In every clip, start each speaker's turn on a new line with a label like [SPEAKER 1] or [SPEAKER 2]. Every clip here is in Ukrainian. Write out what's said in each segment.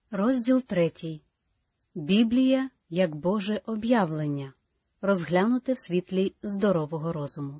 [SPEAKER 1] Розділ 3. Біблія як Боже об'явлення. Розглянуте в світлі здорового розуму.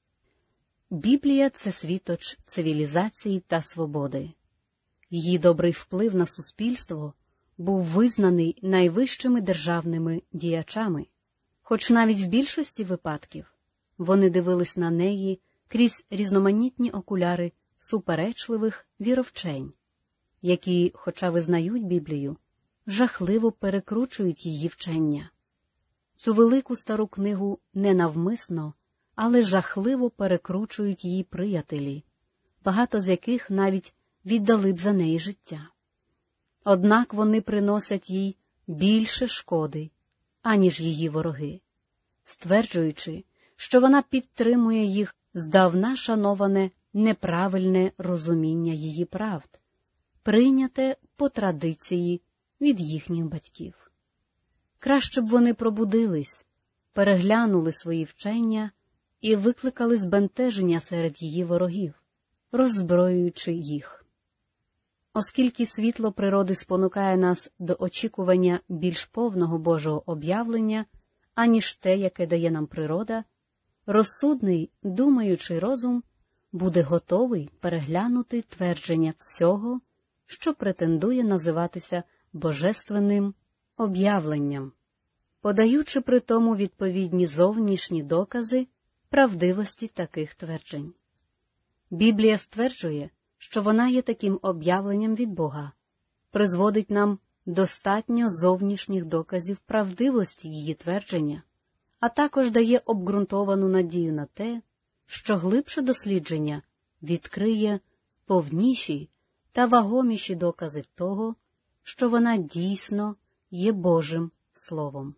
[SPEAKER 1] Біблія – це світоч цивілізації та свободи. Її добрий вплив на суспільство був визнаний найвищими державними діячами, хоч навіть в більшості випадків вони дивились на неї крізь різноманітні окуляри суперечливих віровчень, які, хоча визнають Біблію, жахливо перекручують її вчення. Цю велику стару книгу ненавмисно, але жахливо перекручують її приятелі, багато з яких навіть віддали б за неї життя. Однак вони приносять їй більше шкоди, аніж її вороги, стверджуючи, що вона підтримує їх здавна шановане неправильне розуміння її правд, прийняте по традиції від їхніх батьків. Краще б вони пробудились, переглянули свої вчення і викликали збентеження серед її ворогів, роззброюючи їх. Оскільки світло природи спонукає нас до очікування більш повного Божого об'явлення, аніж те, яке дає нам природа, розсудний, думаючий розум буде готовий переглянути твердження всього, що претендує називатися божественним об'явленням, подаючи при тому відповідні зовнішні докази правдивості таких тверджень. Біблія стверджує, що вона є таким об'явленням від Бога, призводить нам достатньо зовнішніх доказів правдивості її твердження, а також дає обґрунтовану надію на те, що глибше дослідження відкриє повніші та вагоміші докази того, що вона дійсно є Божим Словом.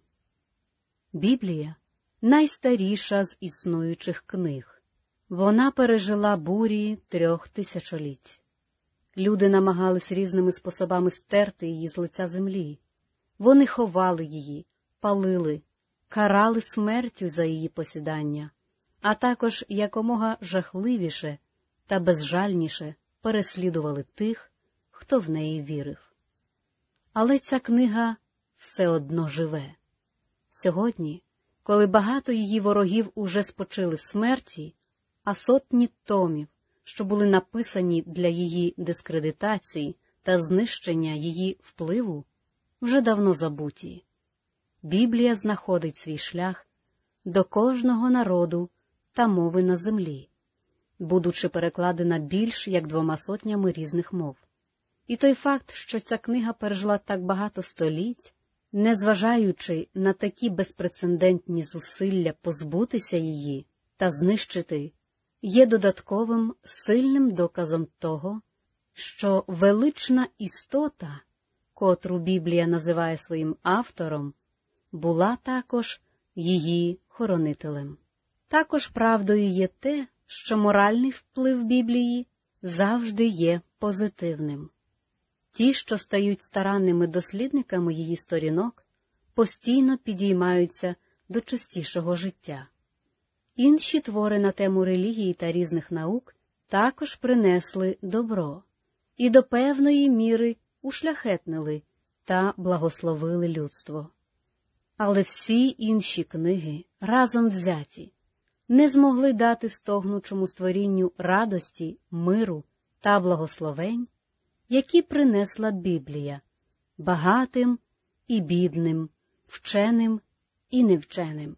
[SPEAKER 1] Біблія – найстаріша з існуючих книг. Вона пережила бурі 3 тисячоліть. Люди намагались різними способами стерти її з лиця землі. Вони ховали її, палили, карали смертю за її посідання, а також якомога жахливіше та безжальніше переслідували тих, хто в неї вірив. Але ця книга все одно живе. Сьогодні, коли багато її ворогів уже спочили в смерті, а сотні томів, що були написані для її дискредитації та знищення її впливу, вже давно забуті, Біблія знаходить свій шлях до кожного народу та мови на землі, будучи перекладена більш як 200 різних мов. І той факт, що ця книга пережила так багато століть, незважаючи на такі безпрецедентні зусилля позбутися її та знищити, є додатковим сильним доказом того, що велична істота, котру Біблія називає своїм автором, була також її хоронителем. Також правдою є те, що моральний вплив Біблії завжди є позитивним. Ті, що стають старанними дослідниками її сторінок, постійно підіймаються до чистішого життя. Інші твори на тему релігії та різних наук також принесли добро і до певної міри ушляхетнили та благословили людство. Але всі інші книги, разом взяті, не змогли дати стогнучому створінню радості, миру та благословень, які принесла Біблія, багатим і бідним, вченим і невченим.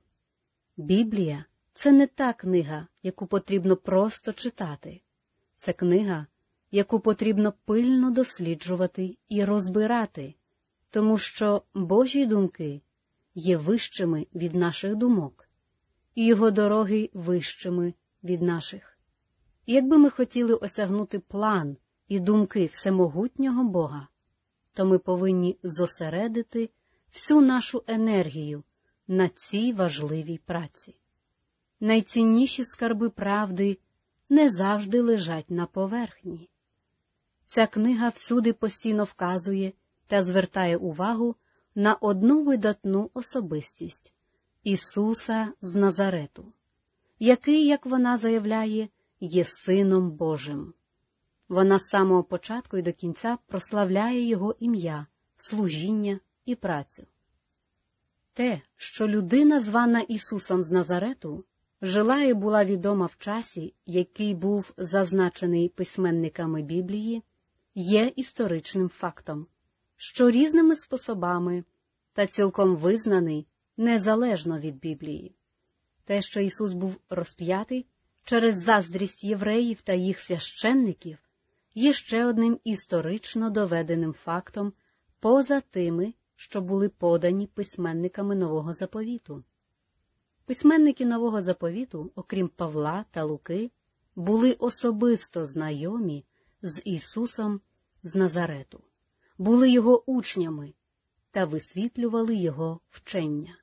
[SPEAKER 1] Біблія – це не та книга, яку потрібно просто читати. Це книга, яку потрібно пильно досліджувати і розбирати, тому що Божі думки є вищими від наших думок, і Його дороги вищими від наших. І якби ми хотіли осягнути план і думки всемогутнього Бога, то ми повинні зосередити всю нашу енергію на цій важливій праці. Найцінніші скарби правди не завжди лежать на поверхні. Ця книга всюди постійно вказує та звертає увагу на одну видатну особистість – Ісуса з Назарету, який, як вона заявляє, є Сином Божим. Вона з самого початку і до кінця прославляє Його ім'я служіння і працю. Те, що людина, звана Ісусом з Назарету, жила і була відома в часі, який був зазначений письменниками Біблії, є історичним фактом, що різними способами та цілком визнаний незалежно від Біблії. Те, що Ісус був розп'ятий через заздрість євреїв та їх священників, є ще одним історично доведеним фактом поза тими, що були подані письменниками Нового Заповіту. Письменники Нового Заповіту, окрім Павла та Луки, були особисто знайомі з Ісусом з Назарету, були Його учнями та висвітлювали Його вчення.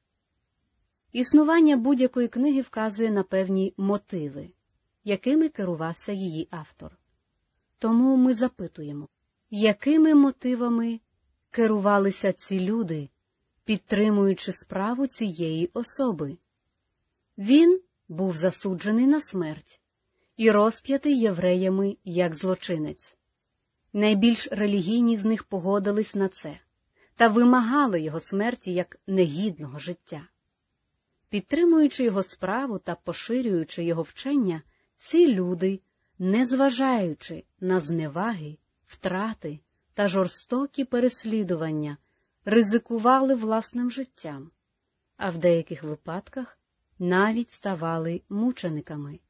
[SPEAKER 1] Існування будь-якої книги вказує на певні мотиви, якими керувався її автор. Тому ми запитуємо, якими мотивами керувалися ці люди, підтримуючи справу цієї особи? Він був засуджений на смерть і розп'ятий євреями як злочинець. Найбільш релігійні з них погодились на це та вимагали його смерті як негідного життя. Підтримуючи його справу та поширюючи його вчення, ці люди, незважаючи на зневаги, втрати та жорстокі переслідування, ризикували власним життям, а в деяких випадках навіть ставали мучениками.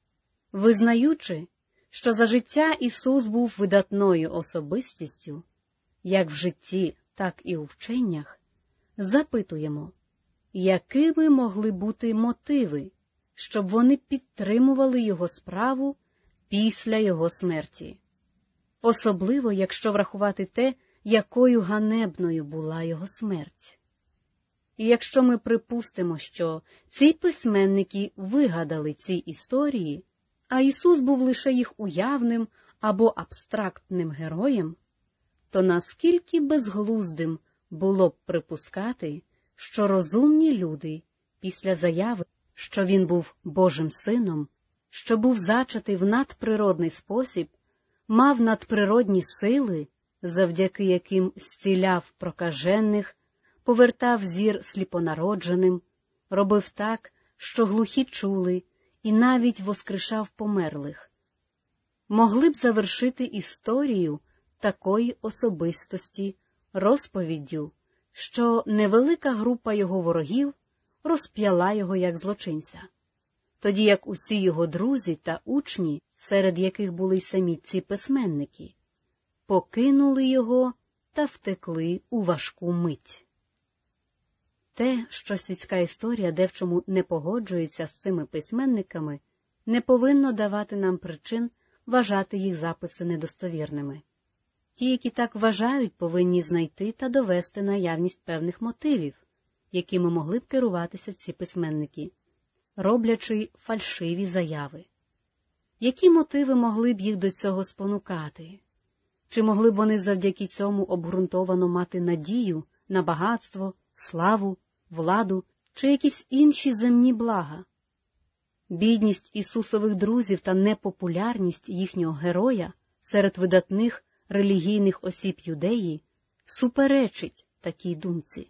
[SPEAKER 1] Визнаючи, що за життя Ісус був видатною особистістю, як в житті, так і у вченнях, запитуємо, якими могли бути мотиви, щоб вони підтримували його справу після його смерті? Особливо, якщо врахувати те, якою ганебною була його смерть. І якщо ми припустимо, що ці письменники вигадали ці історії, а Ісус був лише їх уявним або абстрактним героєм, то наскільки безглуздим було б припускати, що розумні люди після заяви, що він був Божим сином, що був зачатий в надприродний спосіб, мав надприродні сили, завдяки яким зціляв прокажених, повертав зір сліпонародженим, робив так, що глухі чули, і навіть воскрешав померлих, могли б завершити історію такої особистості розповіддю, що невелика група його ворогів розп'яла його як злочинця, тоді як усі його друзі та учні, серед яких були й самі ці письменники, покинули його та втекли у важку мить. Те, що світська історія девчому не погоджується з цими письменниками, не повинно давати нам причин вважати їх записи недостовірними. Ті, які так вважають, повинні знайти та довести наявність певних мотивів, якими могли б керуватися ці письменники, роблячи фальшиві заяви. Які мотиви могли б їх до цього спонукати? Чи могли б вони завдяки цьому обґрунтовано мати надію на багатство, славу, владу чи якісь інші земні блага? Бідність Ісусових друзів та непопулярність їхнього героя серед видатних релігійних осіб Юдеї суперечить такій думці.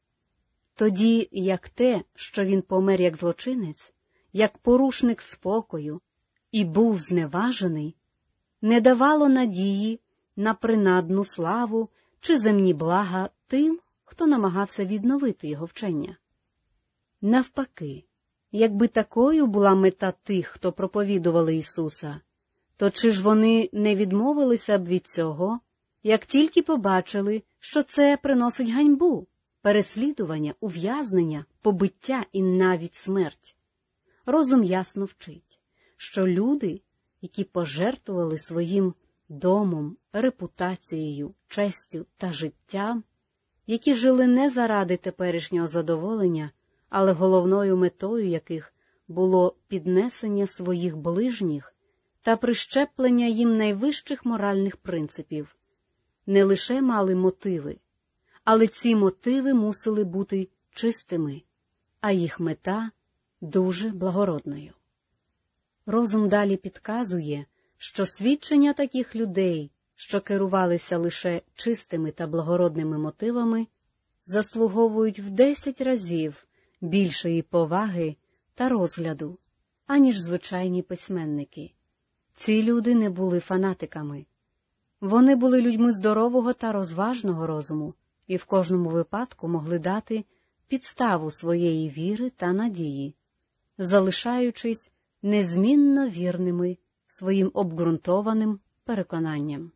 [SPEAKER 1] Тоді як те, що він помер як злочинець, як порушник спокою і був зневажений, не давало надії на принадну славу чи земні блага тим, хто намагався відновити його вчення. Навпаки, якби такою була мета тих, хто проповідували Ісуса, то чи ж вони не відмовилися б від цього, як тільки побачили, що це приносить ганьбу, переслідування, ув'язнення, побиття і навіть смерть? Розум ясно вчить, що люди, які пожертвували своїм домом, репутацією, честю та життям, які жили не заради теперішнього задоволення, але головною метою яких було піднесення своїх ближніх та прищеплення їм найвищих моральних принципів, не лише мали мотиви, але ці мотиви мусили бути чистими, а їх мета дуже благородною. Розум далі підказує, що свідчення таких людей, що керувалися лише чистими та благородними мотивами, заслуговують в 10 разів більшої поваги та розгляду, аніж звичайні письменники. Ці люди не були фанатиками. Вони були людьми здорового та розважного розуму і в кожному випадку могли дати підставу своєї віри та надії, залишаючись незмінно вірними своїм обґрунтованим переконанням.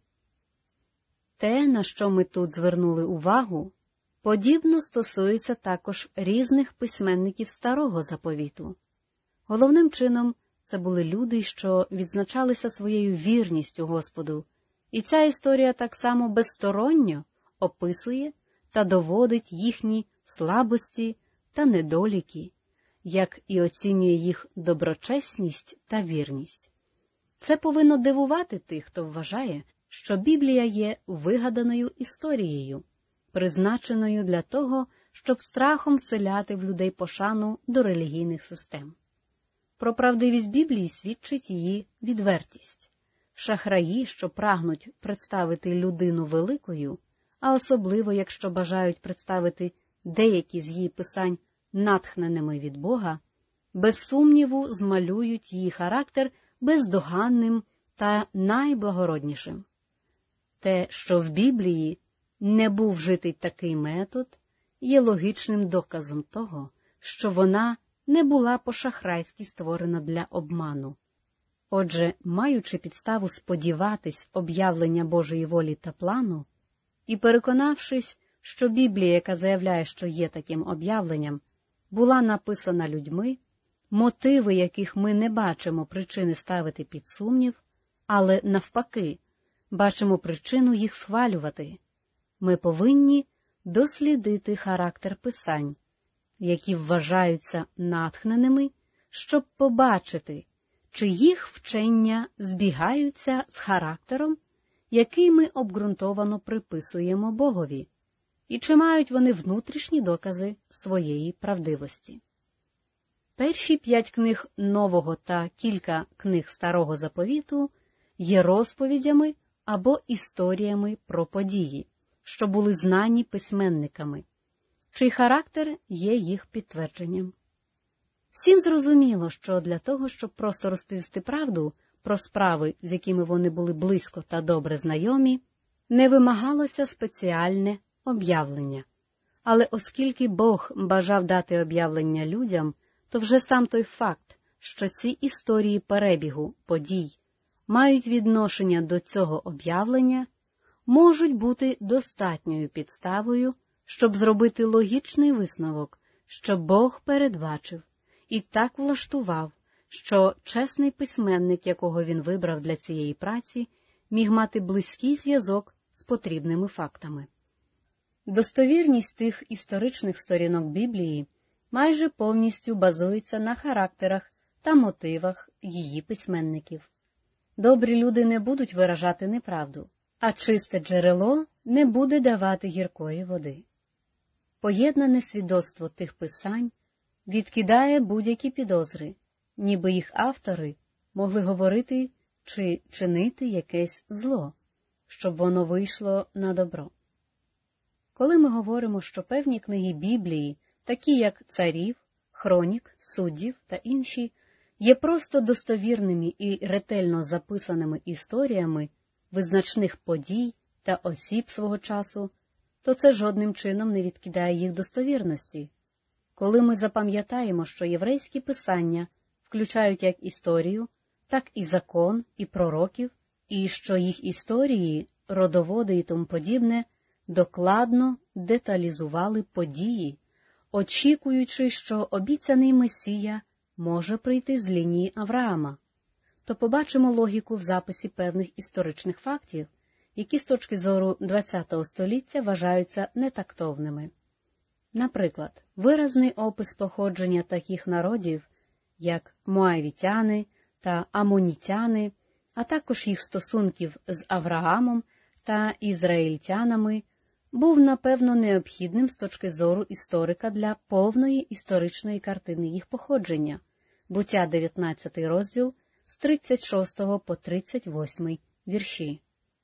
[SPEAKER 1] Те, на що ми тут звернули увагу, подібно стосується також різних письменників Старого Заповіту. Головним чином це були люди, що відзначалися своєю вірністю Господу, і ця історія так само безсторонньо описує та доводить їхні слабості та недоліки, як і оцінює їх доброчесність та вірність. Це повинно дивувати тих, хто вважає, що Біблія є вигаданою історією, призначеною для того, щоб страхом вселяти в людей пошану до релігійних систем. Про правдивість Біблії свідчить її відвертість. Шахраї, що прагнуть представити людину великою, а особливо, якщо бажають представити деякі з її писань натхненими від Бога, без сумніву змалюють її характер бездоганним та найблагороднішим. Те, що в Біблії не був вжитий такий метод, є логічним доказом того, що вона не була по-шахрайськи створена для обману. Отже, маючи підставу сподіватись об'явлення Божої волі та плану, і переконавшись, що Біблія, яка заявляє, що є таким об'явленням, була написана людьми, мотиви яких ми не бачимо причини ставити під сумнів, але навпаки, бачимо причину їх схвалювати, ми повинні дослідити характер писань, які вважаються натхненими, щоб побачити, чи їх вчення збігаються з характером, який ми обґрунтовано приписуємо Богові, і чи мають вони внутрішні докази своєї правдивості. Перші 5 книг Нового та кілька книг Старого Заповіту є розповідями або історіями про події, що були знані письменниками, чий характер є їх підтвердженням. Всім зрозуміло, що для того, щоб просто розповісти правду про справи, з якими вони були близько та добре знайомі, не вимагалося спеціальне об'явлення. Але оскільки Бог бажав дати об'явлення людям, то вже сам той факт, що ці історії перебігу подій мають відношення до цього об'явлення, можуть бути достатньою підставою, щоб зробити логічний висновок, що Бог передбачив і так влаштував, що чесний письменник, якого він вибрав для цієї праці, міг мати близький зв'язок з потрібними фактами. Достовірність тих історичних сторінок Біблії майже повністю базується на характерах та мотивах її письменників. Добрі люди не будуть виражати неправду, а чисте джерело не буде давати гіркої води. Поєднане свідоцтво тих писань відкидає будь-які підозри, ніби їх автори могли говорити чи чинити якесь зло, щоб воно вийшло на добро. Коли ми говоримо, що певні книги Біблії, такі як Царів, Хронік, Суддів та інші, є просто достовірними і ретельно записаними історіями визначних подій та осіб свого часу, то це жодним чином не відкидає їх достовірності. Коли ми запам'ятаємо, що єврейські писання включають як історію, так і закон, і пророків, і що їх історії, родоводи і тому подібне докладно деталізували події, очікуючи, що обіцяний Месія може прийти з лінії Авраама, то побачимо логіку в записі певних історичних фактів, які з точки зору ХХ століття вважаються нетактовними. Наприклад, виразний опис походження таких народів, як моавітяни та амонітяни, а також їх стосунків з Авраамом та ізраїльтянами, був, напевно, необхідним з точки зору історика для повної історичної картини їх походження, Буття 19 розділ з 36 по 38 вірші.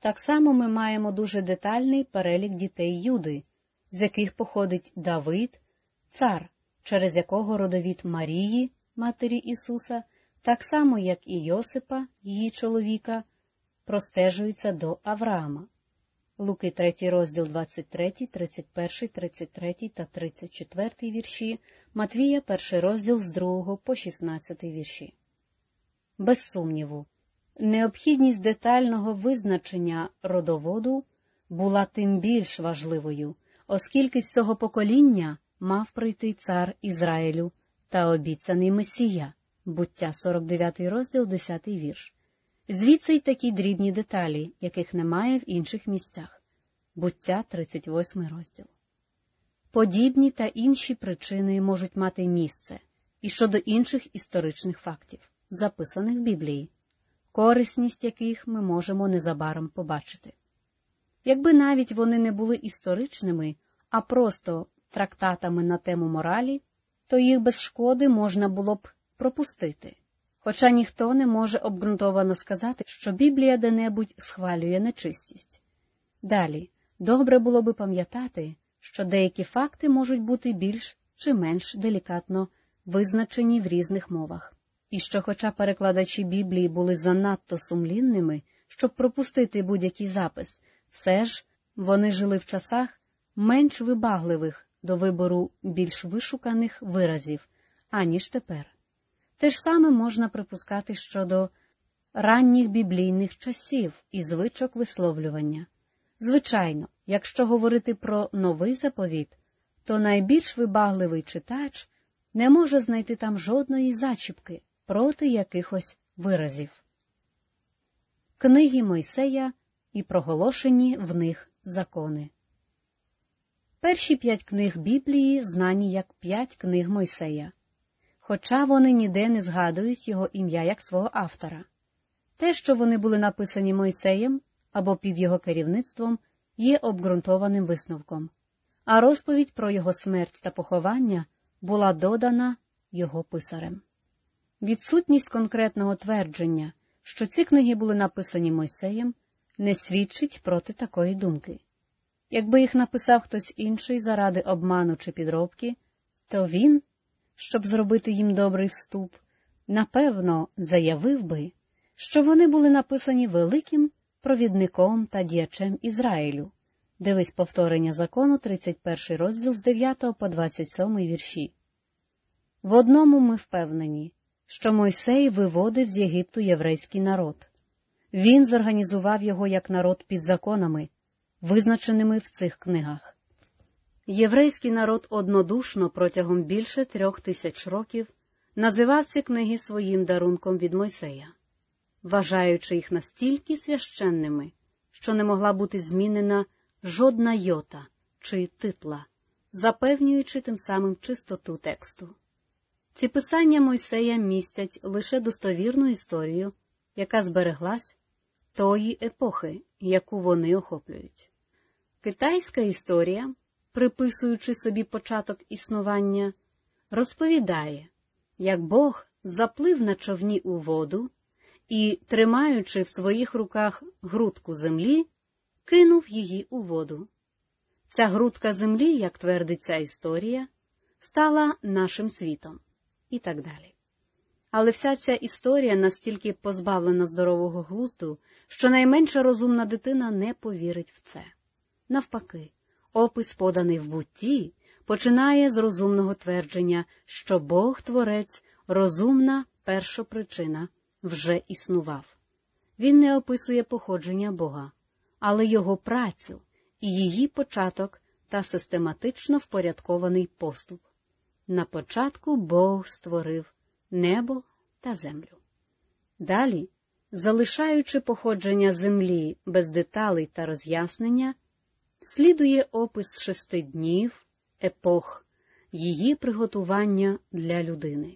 [SPEAKER 1] Так само ми маємо дуже детальний перелік дітей Юди, з яких походить Давид, цар, через якого родовід Марії, матері Ісуса, так само, як і Йосипа, її чоловіка, простежується до Авраама. Луки 3 розділ 23, 31, 33 та 34 вірші, Матвія 1 розділ з 2 по 16 вірші. Без сумніву, необхідність детального визначення родоводу була тим більш важливою, оскільки з цього покоління мав прийти цар Ізраїлю та обіцяний Месія, Буття 49 розділ 10 вірш. Звідси й такі дрібні деталі, яких немає в інших місцях. Буття 38 розділ. Подібні та інші причини можуть мати місце і щодо інших історичних фактів, записаних в Біблії, корисність яких ми можемо незабаром побачити. Якби навіть вони не були історичними, а просто трактатами на тему моралі, то їх без шкоди можна було б пропустити. Хоча ніхто не може обґрунтовано сказати, що Біблія де-небудь схвалює нечистість. Далі, добре було би пам'ятати, що деякі факти можуть бути більш чи менш делікатно визначені в різних мовах. І що хоча перекладачі Біблії були занадто сумлінними, щоб пропустити будь-який запис, все ж вони жили в часах менш вибагливих до вибору більш вишуканих виразів, аніж тепер. Те ж саме можна припускати щодо ранніх біблійних часів і звичок висловлювання. Звичайно, якщо говорити про новий заповіт, то найбільш вибагливий читач не може знайти там жодної зачіпки проти якихось виразів. Книги Мойсея і проголошені в них закони. Перші 5 книг Біблії знані як 5 книг Мойсея, хоча вони ніде не згадують його ім'я як свого автора. Те, що вони були написані Мойсеєм або під його керівництвом, є обґрунтованим висновком, а розповідь про його смерть та поховання була додана його писарем. Відсутність конкретного твердження, що ці книги були написані Мойсеєм, не свідчить проти такої думки. Якби їх написав хтось інший заради обману чи підробки, то він, щоб зробити їм добрий вступ, напевно, заявив би, що вони були написані великим провідником та діячем Ізраїлю. Дивись повторення закону, 31 розділ з 9 по 27 вірші. В одному ми впевнені, що Мойсей виводив з Єгипту єврейський народ. Він зорганізував його як народ під законами, визначеними в цих книгах. Єврейський народ однодушно протягом більше 3000 років називав ці книги своїм дарунком від Мойсея, вважаючи їх настільки священними, що не могла бути змінена жодна йота чи титла, запевнюючи тим самим чистоту тексту. Ці писання Мойсея містять лише достовірну історію, яка збереглась тої епохи, яку вони охоплюють. Китайська історія, приписуючи собі початок існування, розповідає, як Бог заплив на човні у воду і, тримаючи в своїх руках грудку землі, кинув її у воду. Ця грудка землі, як твердить ця історія, стала нашим світом. І так далі. Але вся ця історія настільки позбавлена здорового глузду, що найменша розумна дитина не повірить в це. Навпаки, опис, поданий в Бутті, починає з розумного твердження, що Бог-творець, розумна першопричина, вже існував. Він не описує походження Бога, але його працю і її початок та систематично впорядкований поступ. На початку Бог створив небо та землю. Далі, залишаючи походження землі без деталей та роз'яснення, слідує опис 6 днів, епох, її приготування для людини.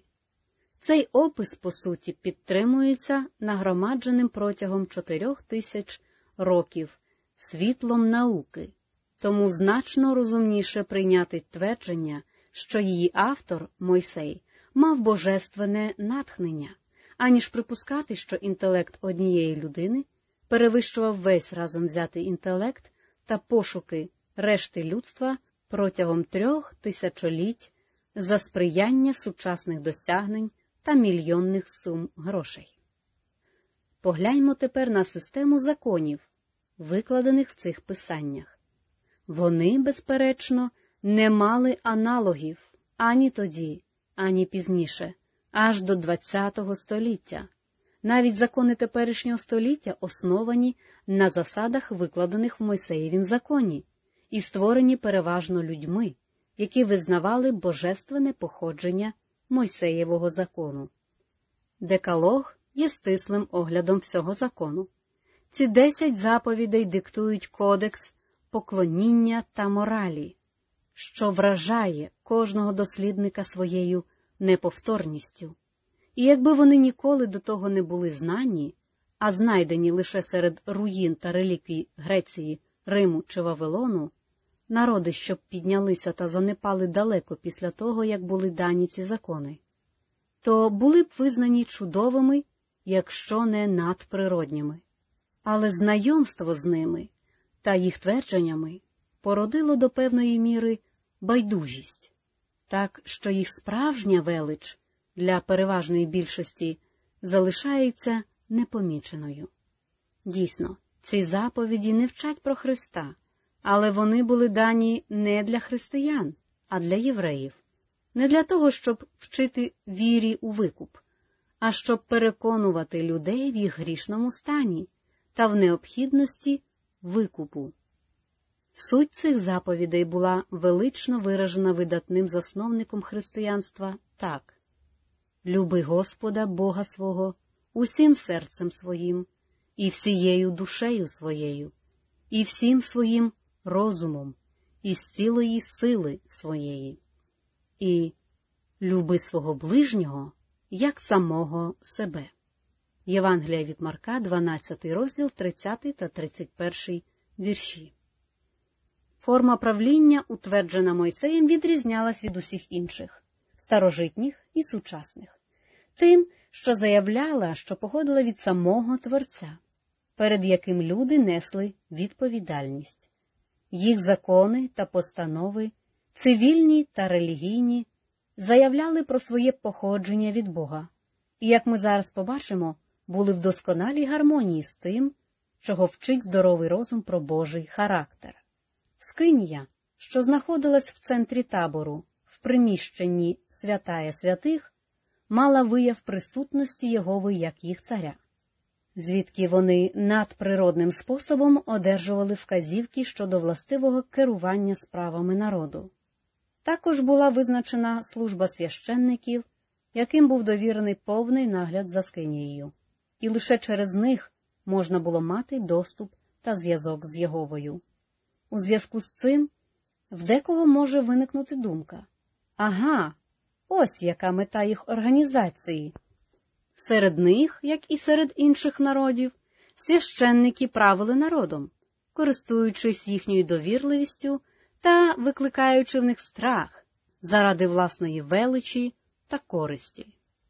[SPEAKER 1] Цей опис, по суті, підтримується нагромадженим протягом 4000 років світлом науки, тому значно розумніше прийняти твердження, що її автор, Мойсей, мав божественне натхнення, аніж припускати, що інтелект однієї людини перевищував весь разом взятий інтелект та пошуки решти людства протягом 3 тисячоліть за сприяння сучасних досягнень та мільйонних сум грошей. Погляньмо тепер на систему законів, викладених в цих писаннях. Вони, безперечно, не мали аналогів ані тоді, ані пізніше, аж до ХХ століття. Навіть закони теперішнього століття основані на засадах, викладених в Мойсеєвім законі, і створені переважно людьми, які визнавали божественне походження Мойсеєвого закону. Декалог є стислим оглядом всього закону. Ці 10 заповідей диктують кодекс поклоніння та моралі, що вражає кожного дослідника своєю неповторністю. І якби вони ніколи до того не були знані, а знайдені лише серед руїн та реліквій Греції, Риму чи Вавилону, народи, що піднялися та занепали далеко після того, як були дані ці закони, то були б визнані чудовими, якщо не надприродніми. Але знайомство з ними та їх твердженнями породило до певної міри байдужість, так що їх справжня велич для переважної більшості залишається непоміченою. Дійсно, ці заповіді не вчать про Христа, але вони були дані не для християн, а для євреїв. Не для того, щоб вчити вірі у викуп, а щоб переконувати людей в їх грішному стані та в необхідності викупу. Суть цих заповідей була велично виражена видатним засновником християнства так: «Люби Господа, Бога свого, усім серцем своїм, і всією душею своєю, і всім своїм розумом, і з цілої сили своєї, і люби свого ближнього, як самого себе». Євангелія від Марка, 12 розділ, 30 та 31 вірші. Форма правління, утверджена Мойсеєм, відрізнялась від усіх інших – старожитніх і сучасних. Тим, що заявляла, що походила від самого Творця, перед яким люди несли відповідальність. Їх закони та постанови, цивільні та релігійні, заявляли про своє походження від Бога, і, як ми зараз побачимо, були в досконалій гармонії з тим, чого вчить здоровий розум про Божий характер. Скинія, що знаходилась в центрі табору, в приміщенні святая святих, мала вияв присутності Єгови як їх царя, звідки вони надприродним способом одержували вказівки щодо властивого керування справами народу. Також була визначена служба священників, яким був довірений повний нагляд за скинією, і лише через них можна було мати доступ та зв'язок з Єговою. У зв'язку з цим в декого може виникнути думка: ага, ось яка мета їх організації. Серед них, як і серед інших народів, священники правили народом, користуючись їхньою довірливістю та викликаючи в них страх заради власної величі та користі.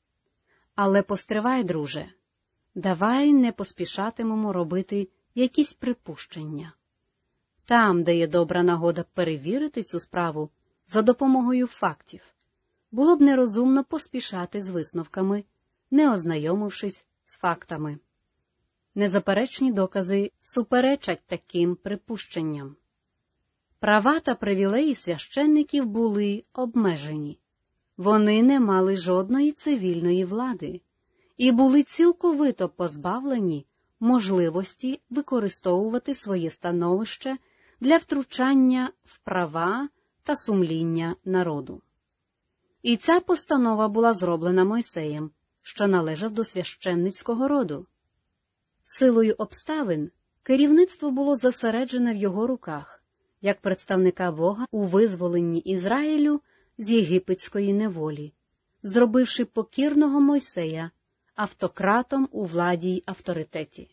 [SPEAKER 1] Але постривай, друже, давай не поспішатимемо робити якісь припущення. Там, де є добра нагода перевірити цю справу за допомогою фактів, було б нерозумно поспішати з висновками, не ознайомившись з фактами. Незаперечні докази суперечать таким припущенням. Права та привілеї священників були обмежені. Вони не мали жодної цивільної влади і були цілковито позбавлені можливості використовувати своє становище для втручання в права та сумління народу. І ця постанова була зроблена Мойсеєм, що належав до священницького роду. Силою обставин керівництво було зосереджене в його руках, як представника Бога у визволенні Ізраїлю з єгипетської неволі, зробивши покірного Мойсея автократом у владі й авторитеті.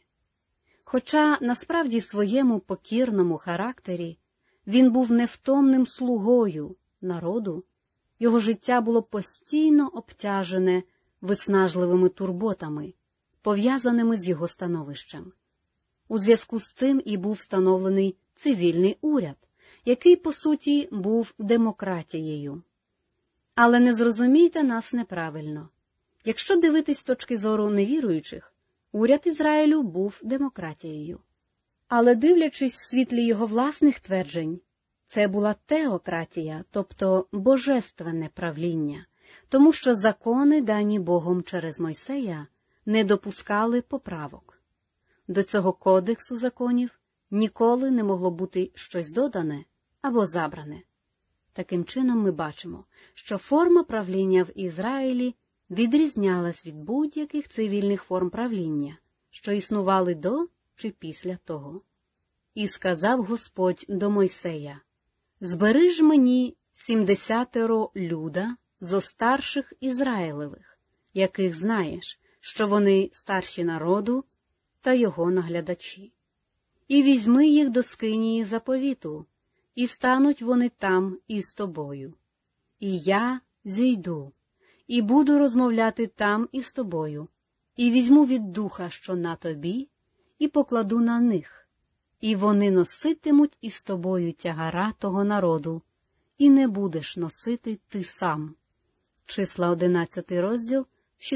[SPEAKER 1] Хоча насправді своєму покірному характері він був невтомним слугою народу, його життя було постійно обтяжене виснажливими турботами, пов'язаними з його становищем. У зв'язку з цим і був встановлений цивільний уряд, який, по суті, був демократією. Але не зрозумійте нас неправильно. Якщо дивитись з точки зору невіруючих, уряд Ізраїлю був демократією. Але дивлячись в світлі його власних тверджень, це була теократія, тобто божественне правління, тому що закони, дані Богом через Мойсея, не допускали поправок. До цього кодексу законів ніколи не могло бути щось додане або забране. Таким чином ми бачимо, що форма правління в Ізраїлі відрізнялась від будь-яких цивільних форм правління, що існували до чи після того. І сказав Господь до Мойсея: «Збери ж мені 70 люда зо старших Ізраїлевих, яких знаєш, що вони старші народу та його наглядачі. І візьми їх до скинії заповіту, і стануть вони там із тобою. І я зійду, і буду розмовляти там із тобою, і візьму від духа, що на тобі, і покладу на них, і вони носитимуть із тобою тягара того народу, і не будеш носити ти сам». Числа 11 розділ,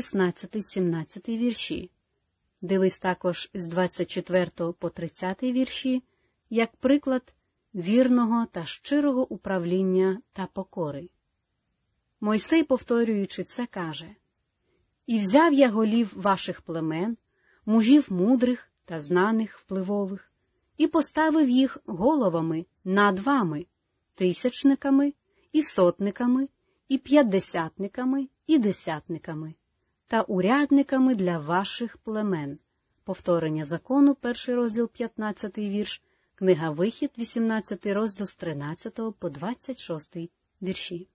[SPEAKER 1] 16-17 вірші. Дивись також з 24 по 30 вірші, як приклад вірного та щирого управління та покори. Мойсей, повторюючи це, каже: «І взяв я голів ваших племен, мужів мудрих та знаних впливових, і поставив їх головами над вами, тисячниками, і сотниками, і п'ятдесятниками, і десятниками, та урядниками для ваших племен». Повторення закону, 1 розділ, 15 вірш, книга Вихід, 18 розділ з 13 по 26 вірші.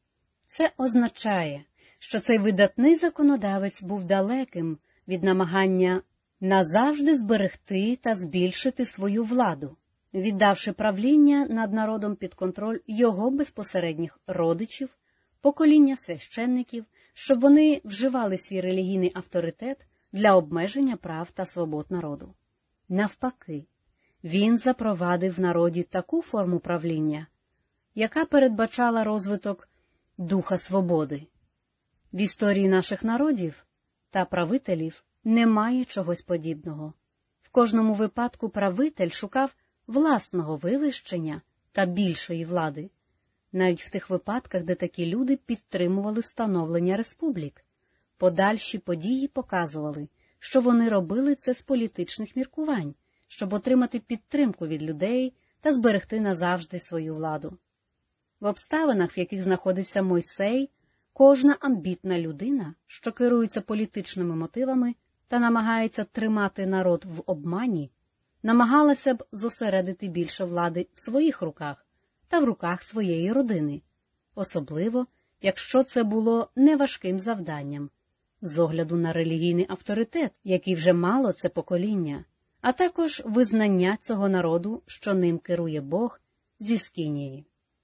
[SPEAKER 1] Це означає, що цей видатний законодавець був далеким від намагання назавжди зберегти та збільшити свою владу, віддавши правління над народом під контроль його безпосередніх родичів, покоління священників, щоб вони вживали свій релігійний авторитет для обмеження прав та свобод народу. Навпаки, він запровадив в народі таку форму правління, яка передбачала розвиток духа свободи. В історії наших народів та правителів немає чогось подібного. В кожному випадку правитель шукав власного вивищення та більшої влади, навіть в тих випадках, де такі люди підтримували встановлення республік. Подальші події показували, що вони робили це з політичних міркувань, щоб отримати підтримку від людей та зберегти назавжди свою владу. В обставинах, в яких знаходився Мойсей, кожна амбітна людина, що керується політичними мотивами та намагається тримати народ в обмані, намагалася б зосередити більше влади в своїх руках та в руках своєї родини, особливо, якщо це було неважким завданням, з огляду на релігійний авторитет, який вже мало це покоління, а також визнання цього народу, що ним керує Бог зі Скинії.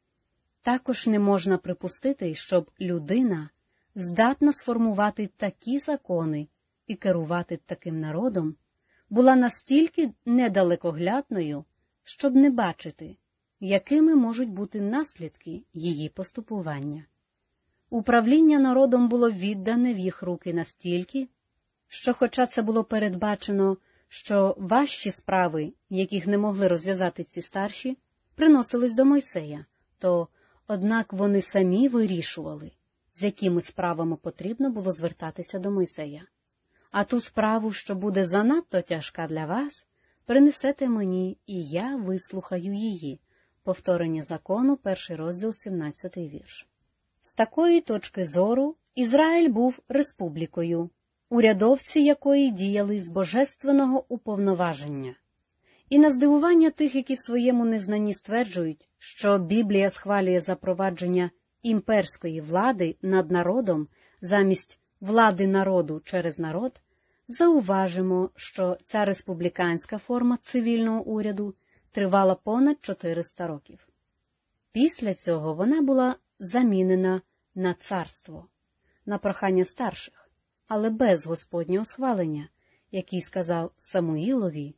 [SPEAKER 1] Також не можна припустити, щоб людина, здатна сформувати такі закони і керувати таким народом, була настільки недалекоглядною, щоб не бачити, якими можуть бути наслідки її поступування. Управління народом було віддане в їх руки настільки, що, хоча це було передбачено, що важчі справи, яких не могли розв'язати ці старші, приносились до Мойсея, то, однак, вони самі вирішували, з якими справами потрібно було звертатися до Мойсея. А ту справу, що буде занадто тяжка для вас, принесете мені, і я вислухаю її. Повторення закону, 1 розділ, 17 вірш. З такої точки зору Ізраїль був республікою, урядовці якої діяли з божественного уповноваження. І на здивування тих, які в своєму незнанні стверджують, що Біблія схвалює запровадження імперської влади над народом замість влади народу через народ, зауважимо, що ця республіканська форма цивільного уряду тривала понад 400 років. Після цього вона була замінена на царство, на прохання старших, але без Господнього схвалення, який сказав Самуїлові,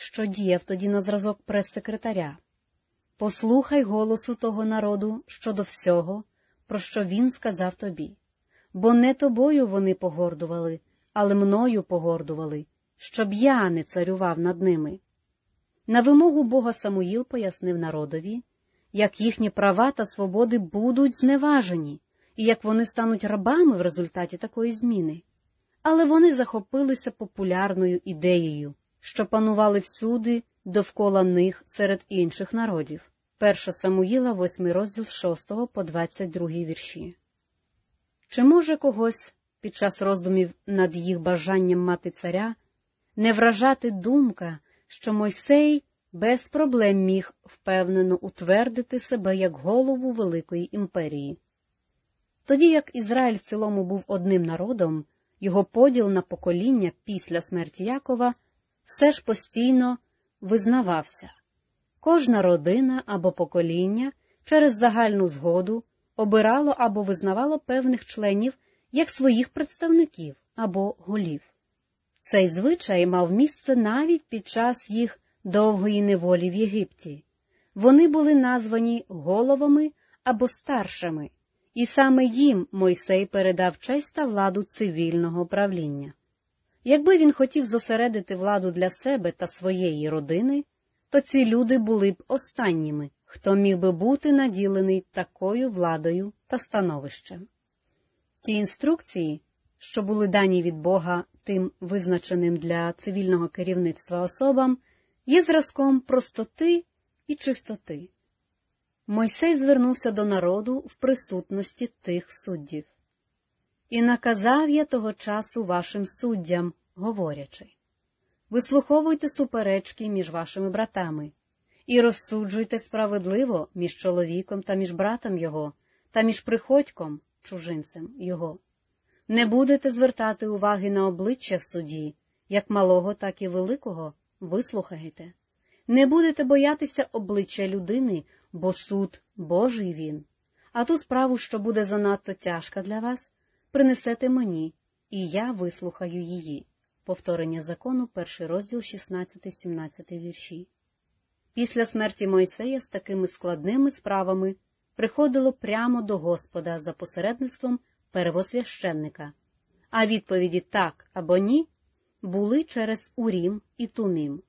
[SPEAKER 1] що діяв тоді на зразок прес-секретаря. Послухай голосу того народу щодо всього, про що він сказав тобі. Бо не тобою вони погордували, але мною погордували, щоб я не царював над ними. На вимогу Бога Самуїл пояснив народові, як їхні права та свободи будуть зневажені, і як вони стануть рабами в результаті такої зміни. Але вони захопилися популярною ідеєю, що панували всюди довкола них серед інших народів. 1 Самуїла, 8 розділ, 6 по 22 вірші. Чи може когось під час роздумів над їх бажанням мати царя не вражати думка, що Мойсей без проблем міг впевнено утвердити себе як голову великої імперії? Тоді як Ізраїль в цілому був одним народом, його поділ на покоління після смерті Якова все ж постійно визнавався. Кожна родина або покоління через загальну згоду обирало або визнавало певних членів як своїх представників або голів. Цей звичай мав місце навіть під час їх довгої неволі в Єгипті. Вони були названі головами або старшими, і саме їм Мойсей передав честь та владу цивільного правління. Якби він хотів зосередити владу для себе та своєї родини, то ці люди були б останніми, хто міг би бути наділений такою владою та становищем. Ті інструкції, що були дані від Бога тим визначеним для цивільного керівництва особам, є зразком простоти і чистоти. Мойсей звернувся до народу в присутності тих суддів. «І наказав я того часу вашим суддям, говорячи, вислуховуйте суперечки між вашими братами, і розсуджуйте справедливо між чоловіком та між братом його, та між приходьком, чужинцем його. Не будете звертати уваги на обличчя в суді, як малого, так і великого, вислухайте. Не будете боятися обличчя людини, бо суд Божий він. А ту справу, що буде занадто тяжка для вас, принесете мені, і я вислухаю її». Повторення закону, 1 розділ, 16-17 вірші. Після смерті Мойсея з такими складними справами приходило прямо до Господа за посередництвом первосвященника, а відповіді «так» або «ні» були через Урім і Тумім.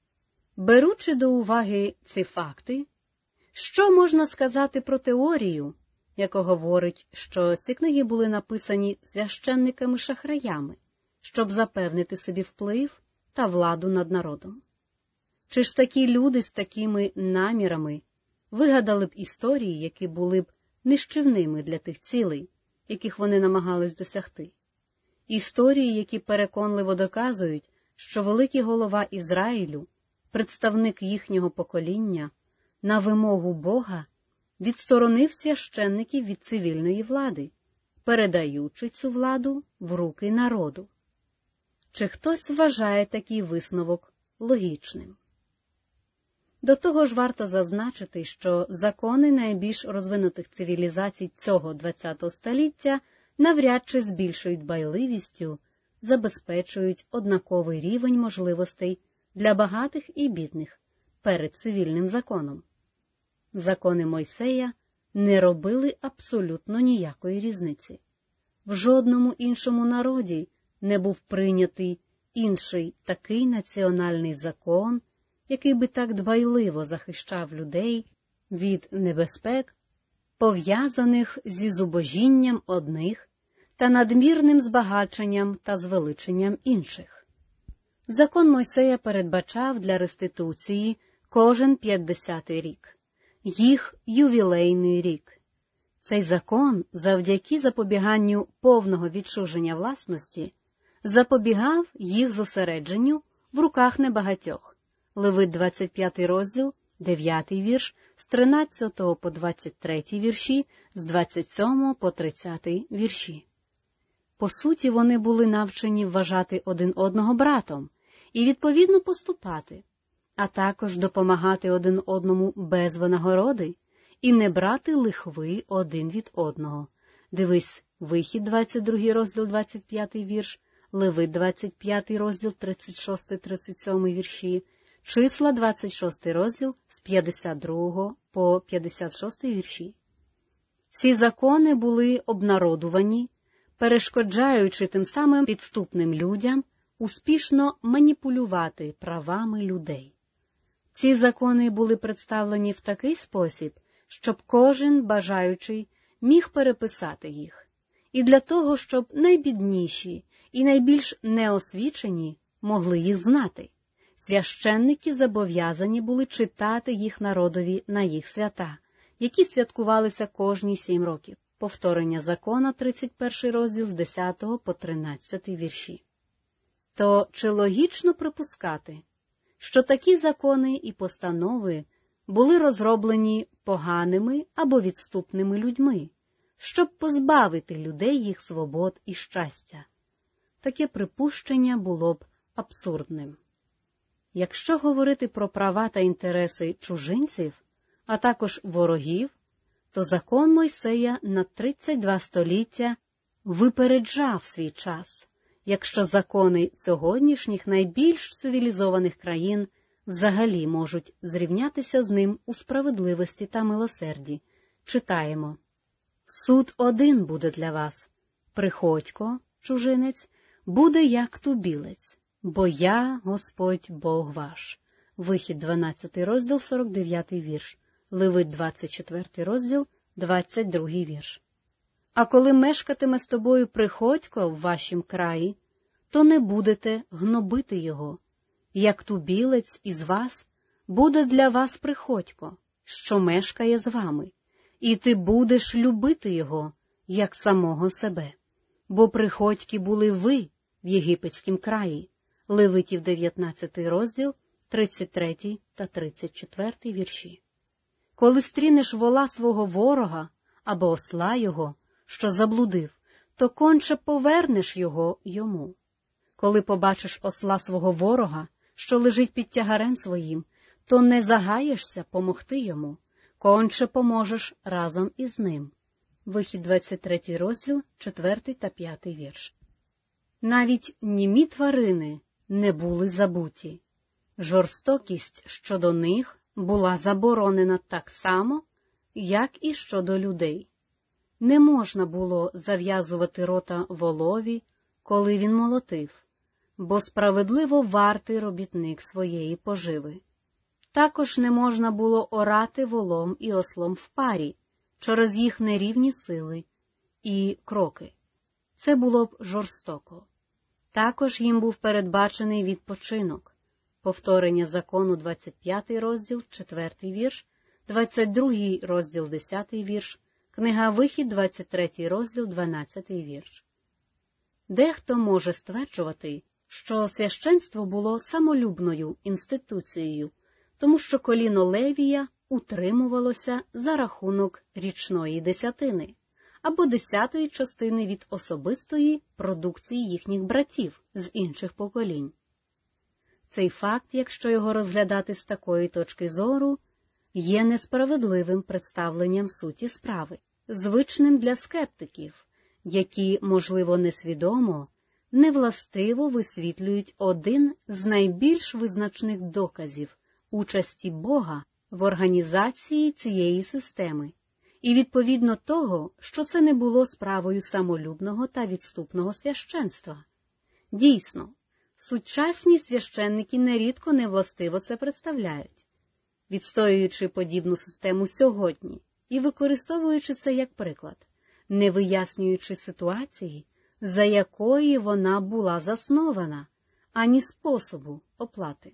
[SPEAKER 1] Беручи до уваги ці факти, що можна сказати про теорію, яка говорить, що ці книги були написані священниками-шахраями, щоб запевнити собі вплив та владу над народом? Чи ж такі люди з такими намірами вигадали б історії, які були б нищівними для тих цілей, яких вони намагались досягти? Історії, які переконливо доказують, що великий голова Ізраїлю, представник їхнього покоління, на вимогу Бога відсторонив священників від цивільної влади, передаючи цю владу в руки народу. Чи хтось вважає такий висновок логічним? До того ж варто зазначити, що закони найбільш розвинутих цивілізацій цього ХХ століття навряд чи з більшою дбайливістю забезпечують однаковий рівень можливостей для багатих і бідних перед цивільним законом. Закони Мойсея не робили абсолютно ніякої різниці. В жодному іншому народі не був прийнятий інший такий національний закон, який би так дбайливо захищав людей від небезпек, пов'язаних зі зубожінням одних та надмірним збагаченням та звеличенням інших. Закон Мойсея передбачав для реституції кожен 50-й рік, їх ювілейний рік. Цей закон, завдяки запобіганню повного відчуження власності, запобігав їх зосередженню в руках небагатьох. Левит 25 розділ, 9 вірш, з 13 по 23 вірші, з 27 по 30 вірші. По суті, вони були навчені вважати один одного братом і відповідно поступати, а також допомагати один одному без винагороди і не брати лихви один від одного. Дивись, Вихід 22 розділ, 25 вірш, Левит 25 розділ, 36-37 вірші, Числа, 26 розділ, з 52 по 56 вірші. Ці закони були обнародувані, перешкоджаючи тим самим підступним людям успішно маніпулювати правами людей. Ці закони були представлені в такий спосіб, щоб кожен бажаючий міг переписати їх, і для того, щоб найбідніші і найбільш неосвічені могли їх знати. Священники зобов'язані були читати їх народові на їх свята, які святкувалися кожні 7 років. Повторення закона, 31 розділ з 10 по 13 вірші. То чи логічно припускати, що такі закони і постанови були розроблені поганими або відступними людьми, щоб позбавити людей їх свобод і щастя? Таке припущення було б абсурдним. Якщо говорити про права та інтереси чужинців, а також ворогів, то закон Мойсея на 32 століття випереджав свій час, якщо закони сьогоднішніх найбільш цивілізованих країн взагалі можуть зрівнятися з ним у справедливості та милосерді. Читаємо: «Суд один буде для вас, приходько, чужинець, буде як тубілець, бо я, Господь Бог ваш». Вихід, 12 розділ, 49 вірш. Левит, 24 розділ, 22 вірш. «А коли мешкатиме з тобою приходько в вашім краї, то не будете гнобити його. Як тубілець із вас, буде для вас приходько, що мешкає з вами, і ти будеш любити його, як самого себе. Бо приходьки були ви в єгипетськім краї». Левитів, 19 розділ, 33 та 34 вірші. «Коли стрінеш вола свого ворога або осла його, що заблудив, то конче повернеш його йому. Коли побачиш осла свого ворога, що лежить під тягарем своїм, то не загаєшся помогти йому, конче поможеш разом із ним». Вихід, 23 розділ, 4 та 5 вірш. Навіть німі тварини не були забуті. Жорстокість щодо них була заборонена так само, як і щодо людей. Не можна було зав'язувати рота волові, коли він молотив, бо справедливо вартий робітник своєї поживи. Також не можна було орати волом і ослом в парі через їх нерівні сили і кроки. Це було б жорстоко. Також їм був передбачений відпочинок. Повторення закону, 25 розділ, 4 вірш, 22 розділ, 10 вірш, книга Вихід, 23 розділ, 12 вірш. Дехто може стверджувати, що священство було самолюбною інституцією, тому що коліно Левія утримувалося за рахунок річної десятини або 10-ї частини від особистої продукції їхніх братів з інших поколінь. Цей факт, якщо його розглядати з такої точки зору, є несправедливим представленням суті справи, звичним для скептиків, які, можливо, несвідомо, невластиво висвітлюють один з найбільш визначних доказів участі Бога в організації цієї системи, і відповідно того, що це не було справою самолюбного та відступного священства. Дійсно, сучасні священники нерідко невластиво це представляють, відстоюючи подібну систему сьогодні і використовуючи це як приклад, не вияснюючи ситуації, за якої вона була заснована, ані способу оплати.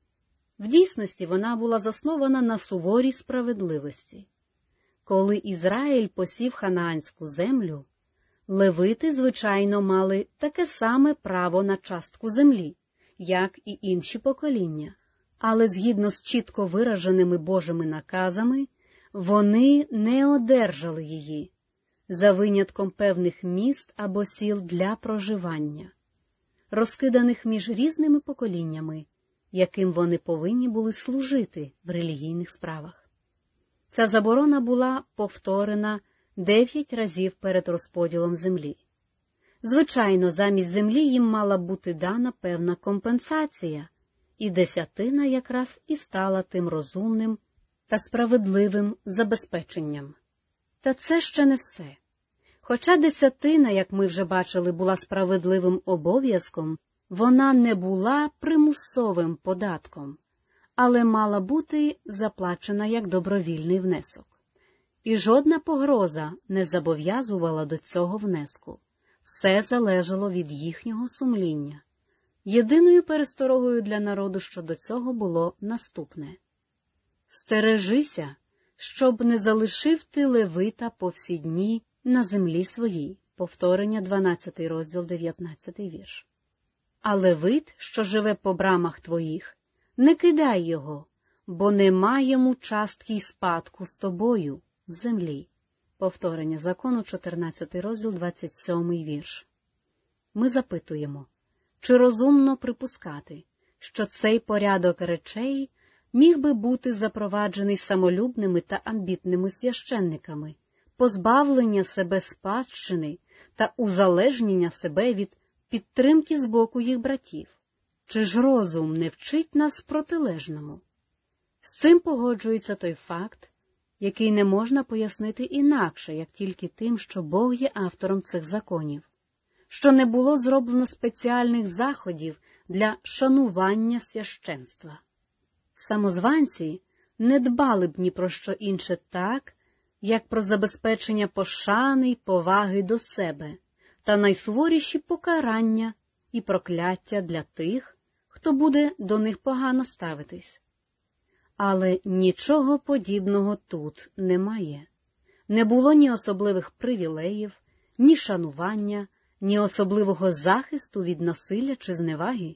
[SPEAKER 1] В дійсності вона була заснована на суворій справедливості. Коли Ізраїль посів ханаанську землю, левити, звичайно, мали таке саме право на частку землі, як і інші покоління, але згідно з чітко вираженими Божими наказами, вони не одержали її, за винятком певних міст або сіл для проживання, розкиданих між різними поколіннями, яким вони повинні були служити в релігійних справах. Ця заборона була повторена 9 разів перед розподілом землі. Звичайно, замість землі їм мала бути дана певна компенсація, і десятина якраз і стала тим розумним та справедливим забезпеченням. Та це ще не все. Хоча десятина, як ми вже бачили, була справедливим обов'язком, вона не була примусовим податком, але мала бути заплачена як добровільний внесок. І жодна погроза не зобов'язувала до цього внеску. Все залежало від їхнього сумління. Єдиною пересторогою для народу щодо цього було наступне. «Стережися, щоб не залишив ти левита по всі дні на землі своїй». Повторення 12 розділ, 19 вірш. «А левит, що живе по брамах твоїх, не кидай його, бо нема йому частки й спадку з тобою в землі». Повторення закону, 14 розділ, 27 вірш. Ми запитуємо, чи розумно припускати, що цей порядок речей міг би бути запроваджений самолюбними та амбітними священниками, позбавлення себе спадщини та узалежнення себе від підтримки з боку їх братів? Чи ж розум не вчить нас протилежному? З цим погоджується той факт, який не можна пояснити інакше, як тільки тим, що Бог є автором цих законів, що не було зроблено спеціальних заходів для шанування священства. Самозванці не дбали б ні про що інше так, як про забезпечення пошани й поваги до себе та найсуворіші покарання і прокляття для тих, хто буде до них погано ставитись. Але нічого подібного тут немає. Не було ні особливих привілеїв, ні шанування, ні особливого захисту від насилля чи зневаги.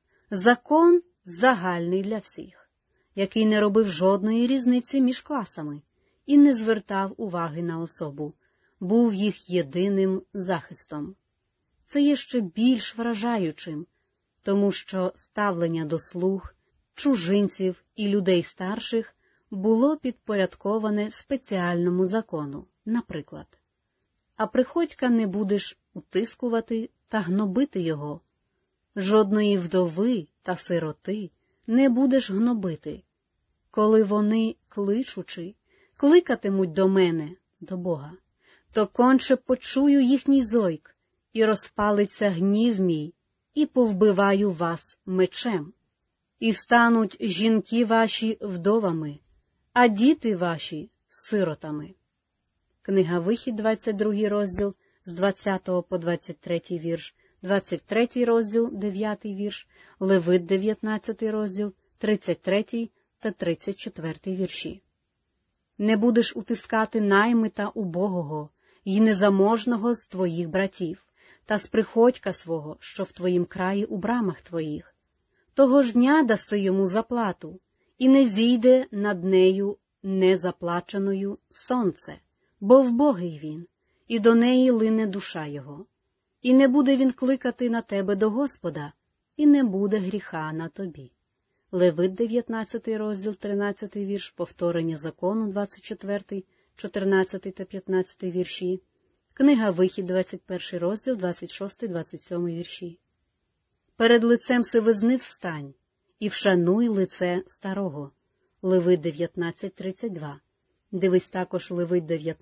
[SPEAKER 1] Закон загальний для всіх, який не робив жодної різниці між класами і не звертав уваги на особу, був їх єдиним захистом. Це є ще більш вражаючим, тому що ставлення до слуг, чужинців і людей старших було підпорядковане спеціальному закону, наприклад. А приходька не будеш утискувати та гнобити його. Жодної вдови та сироти не будеш гнобити, коли вони, кличучи, кликатимуть до мене, до Бога, то конче почую їхній зойк, і розпалиться гнів мій, і повбиваю вас мечем. І стануть жінки ваші вдовами, а діти ваші сиротами. Книга Вихід, 22 розділ, з 20 по 23 вірш, 23 розділ, 9 вірш, Левит, 19 розділ, 33 та 34 вірші. Не будеш утискати наймита убогого й незаможного з твоїх братів, та з приходька свого, що в твоїм краї у брамах твоїх. Того ж дня даси йому заплату, і не зійде над нею незаплаченою сонце, бо вбогий він, і до неї лине душа його. І не буде він кликати на тебе до Господа, і не буде гріха на тобі. Левит, 19 розділ, 13 вірш, повторення закону, 24, 14 та 15 вірші. Книга Вихід, 21 розділ, 26, 27 вірші. Перед лицем сивизни встань і вшануй лице старого. Левит 19:32. Дивись також Левит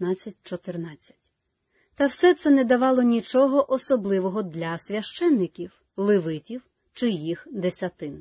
[SPEAKER 1] 19:14. Та все це не давало нічого особливого для священників, левитів чи їх десятин.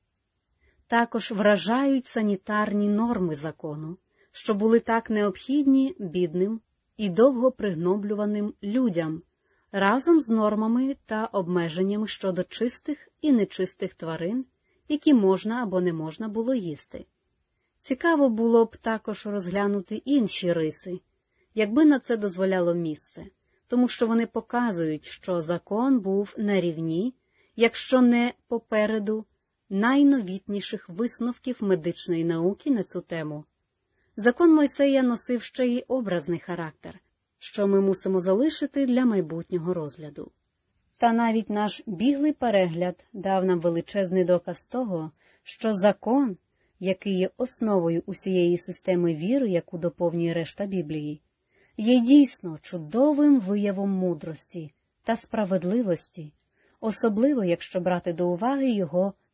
[SPEAKER 1] Також вражають санітарні норми закону, що були так необхідні бідним і довго пригноблюваним людям, разом з нормами та обмеженнями щодо чистих і нечистих тварин, які можна або не можна було їсти. Цікаво було б також розглянути інші риси, якби на це дозволяло місце, тому що вони показують, що закон був на рівні, якщо не попереду, найновітніших висновків медичної науки на цю тему. Закон Мойсея носив ще й образний характер, що ми мусимо залишити для майбутнього розгляду. Та навіть наш біглий перегляд дав нам величезний доказ того, що закон, який є основою усієї системи віри, яку доповнює решта Біблії, є дійсно чудовим виявом мудрості та справедливості, особливо якщо брати до уваги його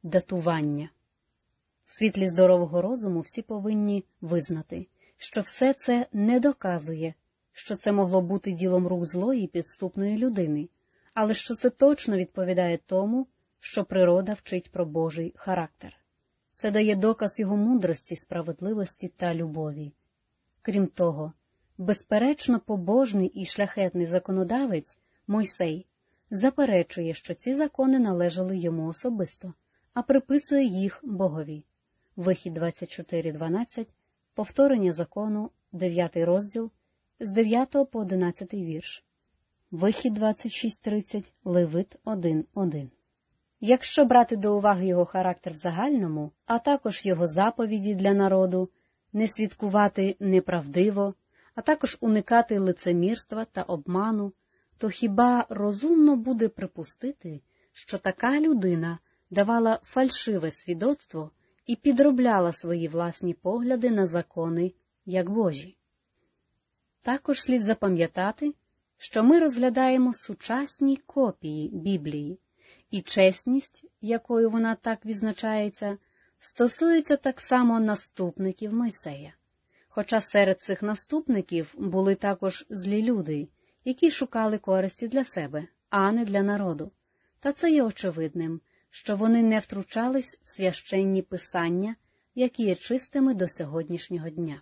[SPEAKER 1] датування. В світлі здорового розуму всі повинні визнати, що все це не доказує, що це могло бути ділом рук злої підступної людини, але що це точно відповідає тому, що природа вчить про Божий характер. Це дає доказ його мудрості, справедливості та любові. Крім того, безперечно побожний і шляхетний законодавець Мойсей заперечує, що ці закони належали йому особисто, а приписує їх Богові. Вихід 24:12, повторення закону, 9 розділ, з 9 по 11 вірш. Вихід 26:30, Левит 1:1. Якщо брати до уваги його характер в загальному, а також його заповіді для народу, не свідкувати неправдиво, а також уникати лицемірства та обману, то хіба розумно буде припустити, що така людина давала фальшиве свідоцтво і підробляла свої власні погляди на закони, як Божі? Також слід запам'ятати, що ми розглядаємо сучасні копії Біблії, і чесність, якою вона так відзначається, стосується так само наступників Мойсея. Хоча серед цих наступників були також злі люди, які шукали користі для себе, а не для народу. Та це є очевидним, що вони не втручались в священні писання, які є чистими до сьогоднішнього дня.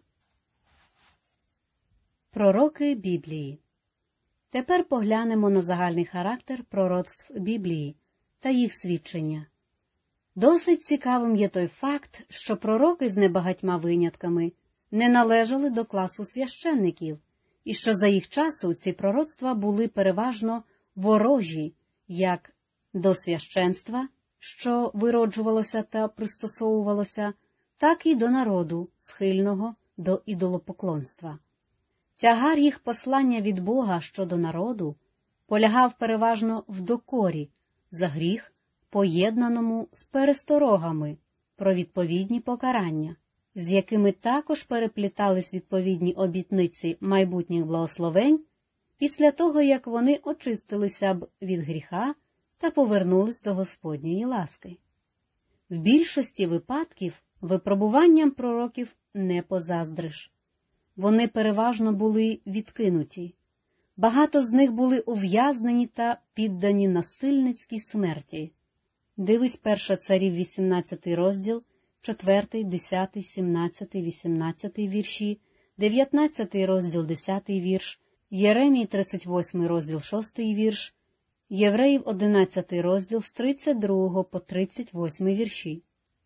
[SPEAKER 1] Пророки Біблії. Тепер поглянемо на загальний характер пророцтв Біблії та їх свідчення. Досить цікавим є той факт, що пророки з небагатьма винятками не належали до класу священників, і що за їх часу ці пророцтва були переважно ворожі як до священства, що вироджувалося та пристосовувалося, так і до народу, схильного до ідолопоклонства. Тягар їх послання від Бога щодо народу полягав переважно в докорі за гріх, поєднаному з пересторогами про відповідні покарання, з якими також переплітались відповідні обітниці майбутніх благословень після того, як вони очистилися б від гріха та повернулись до Господньої ласки. В більшості випадків випробуванням пророків не позаздриш. Вони переважно були відкинуті. Багато з них були ув'язнені та піддані насильницькій смерті. Дивись 1 Царів 18 розділ, 4, 10, 17, 18 вірші, 19 розділ 10 вірш, Єремії 38 розділ 6 вірш, Євреїв 11 розділ з 32 по 38 вірші.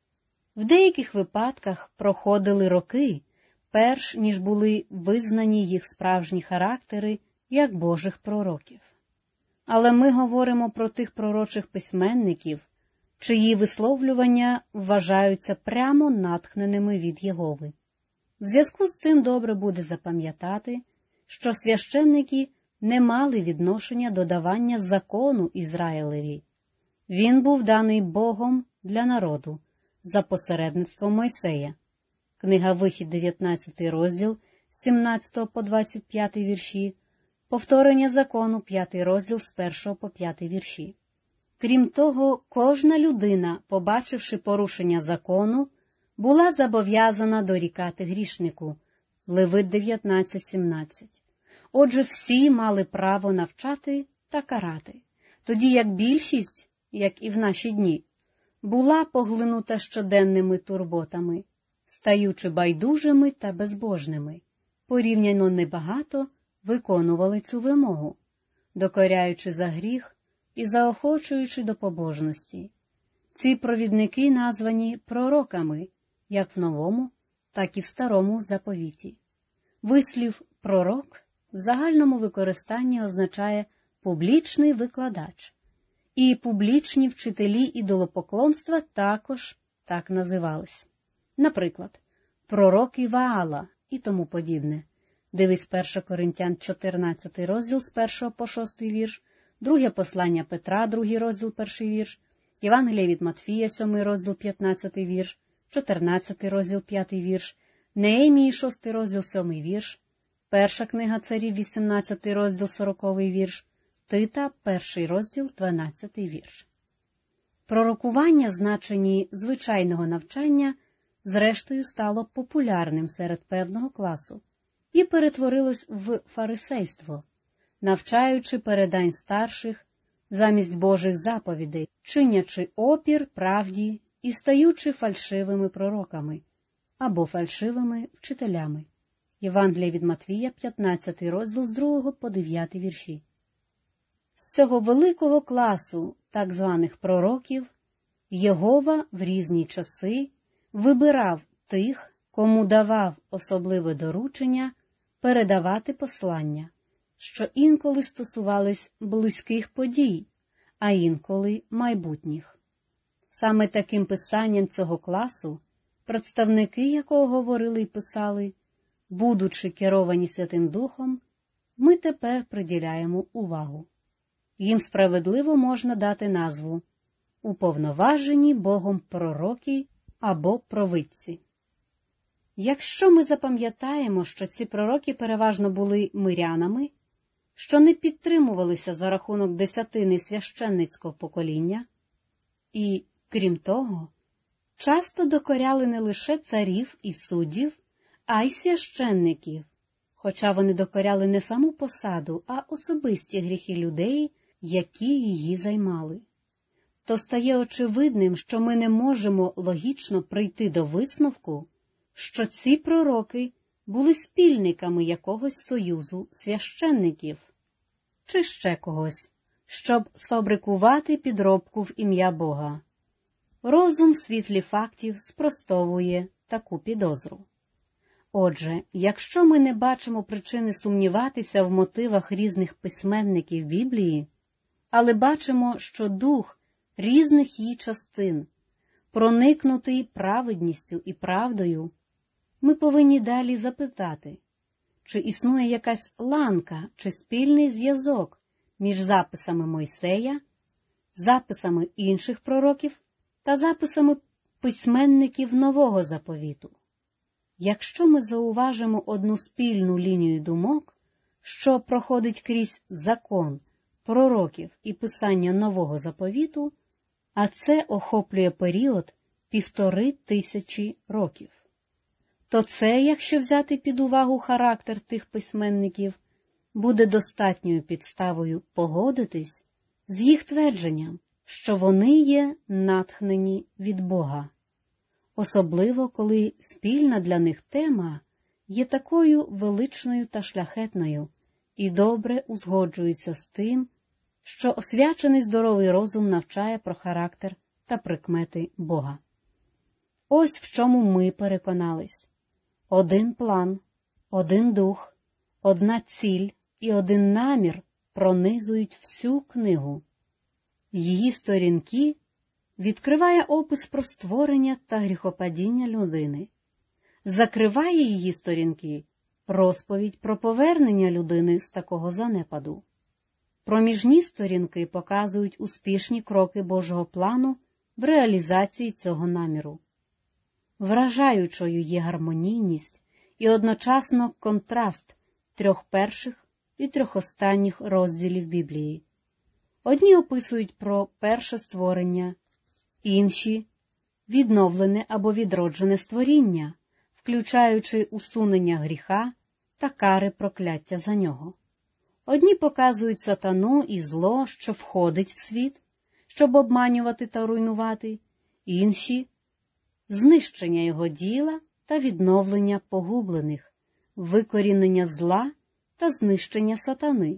[SPEAKER 1] В деяких випадках проходили роки, перш ніж були визнані їх справжні характери як Божих пророків. Але ми говоримо про тих пророчих письменників, чиї висловлювання вважаються прямо натхненими від Єгови. В зв'язку з цим добре буде запам'ятати, що священники не мали відношення до давання закону Ізраїлеві. Він був даний Богом для народу за посередництвом Мойсея. Книга Вихід 19 розділ з 17 по 25 вірші, повторення закону 5 розділ з 1 по 5 вірші. Крім того, кожна людина, побачивши порушення закону, була зобов'язана дорікати грішнику. Левит 19:17. Отже, всі мали право навчати та карати, тоді як більшість, як і в наші дні, була поглинута щоденними турботами, стаючи байдужими та безбожними, порівняно небагато виконували цю вимогу, докоряючи за гріх і заохочуючи до побожності. Ці провідники названі пророками, як в Новому, так і в Старому заповіті. Вислів «пророк» в загальному використанні означає «публічний викладач», і публічні вчителі ідолопоклонства також так називались. Наприклад, пророки Ваала і тому подібне. Дивись 1 Коринтян 14 розділ з 1 по 6 вірш, друге послання Петра, 2 розділ 1 вірш, Євангелія від Матфія, 7 розділ 15 вірш, 14 розділ 5 вірш, Неемії 6 розділ 7 вірш, Перша книга царів 18 розділ 40 вірш, Тита 1 розділ 12 вірш. Пророкування, значенні звичайного навчання, зрештою стало популярним серед певного класу і перетворилось в фарисейство, навчаючи передань старших замість Божих заповідей, чинячи опір правді і стаючи фальшивими пророками або фальшивими вчителями. Євангеліє від Матвія, 15 розділ з 2 по 9 вірші. З цього великого класу так званих пророків Єгова в різні часи вибирав тих, кому давав особливе доручення передавати послання, що інколи стосувались близьких подій, а інколи майбутніх. Саме таким писанням цього класу, представники якого говорили і писали, будучи керовані Святим Духом, ми тепер приділяємо увагу. Їм справедливо можна дати назву «Уповноважені Богом пророки» або «провидці». Якщо ми запам'ятаємо, що ці пророки переважно були мирянами, що не підтримувалися за рахунок десятини священницького покоління, і, крім того, часто докоряли не лише царів і суддів, а й священників, хоча вони докоряли не саму посаду, а особисті гріхи людей, які її займали. То стає очевидним, що ми не можемо логічно прийти до висновку, що ці пророки були спільниками якогось союзу священників чи ще когось, щоб сфабрикувати підробку в ім'я Бога. Розум в світлі фактів спростовує таку підозру. Отже, якщо ми не бачимо причини сумніватися в мотивах різних письменників Біблії, але бачимо, що дух різних її частин, проникнутий праведністю і правдою, ми повинні далі запитати, чи існує якась ланка чи спільний зв'язок між записами Мойсея, записами інших пророків та записами письменників Нового Заповіту. Якщо ми зауважимо одну спільну лінію думок, що проходить крізь закон, пророків і писання Нового Заповіту, а це охоплює період 1500 років, то це, якщо взяти під увагу характер тих письменників, буде достатньою підставою погодитись з їх твердженням, що вони є натхнені від Бога. Особливо, коли спільна для них тема є такою величною та шляхетною і добре узгоджується з тим, що освячений здоровий розум навчає про характер та прикмети Бога. Ось в чому ми переконались. Один план, один дух, одна ціль і один намір пронизують всю книгу. Її сторінки відкриває опис про створення та гріхопадіння людини, закриває її сторінки розповідь про повернення людини з такого занепаду. Проміжні сторінки показують успішні кроки Божого плану в реалізації цього наміру. Вражаючою є гармонійність і одночасно контраст трьох перших і трьох останніх розділів Біблії. Одні описують про перше створення, інші – відновлене або відроджене створіння, включаючи усунення гріха та кари прокляття за нього. Одні показують сатану і зло, що входить в світ, щоб обманювати та руйнувати, інші – знищення його діла та відновлення погублених, викорінення зла та знищення сатани.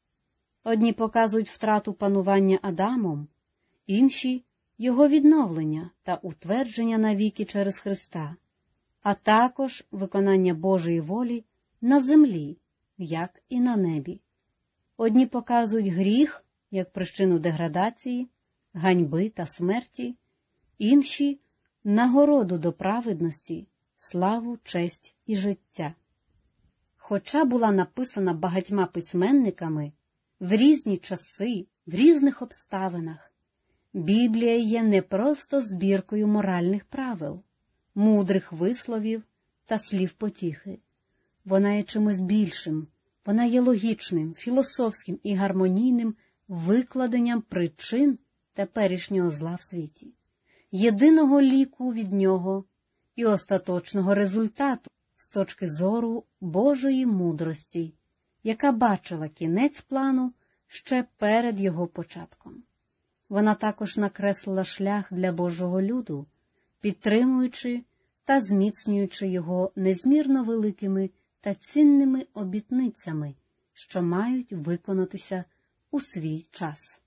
[SPEAKER 1] Одні показують втрату панування Адамом, інші – його відновлення та утвердження навіки через Христа, а також виконання Божої волі на землі, як і на небі. Одні показують гріх як причину деградації, ганьби та смерті, інші – нагороду до праведності, славу, честь і життя. Хоча була написана багатьма письменниками в різні часи, в різних обставинах, Біблія є не просто збіркою моральних правил, мудрих висловів та слів потіхи. Вона є чимось більшим, вона є логічним, філософським і гармонійним викладенням причин теперішнього зла в світі, єдиного ліку від нього і остаточного результату з точки зору Божої мудрості, яка бачила кінець плану ще перед його початком. Вона також накреслила шлях для Божого люду, підтримуючи та зміцнюючи його незмірно великими та цінними обітницями, що мають виконатися у свій час.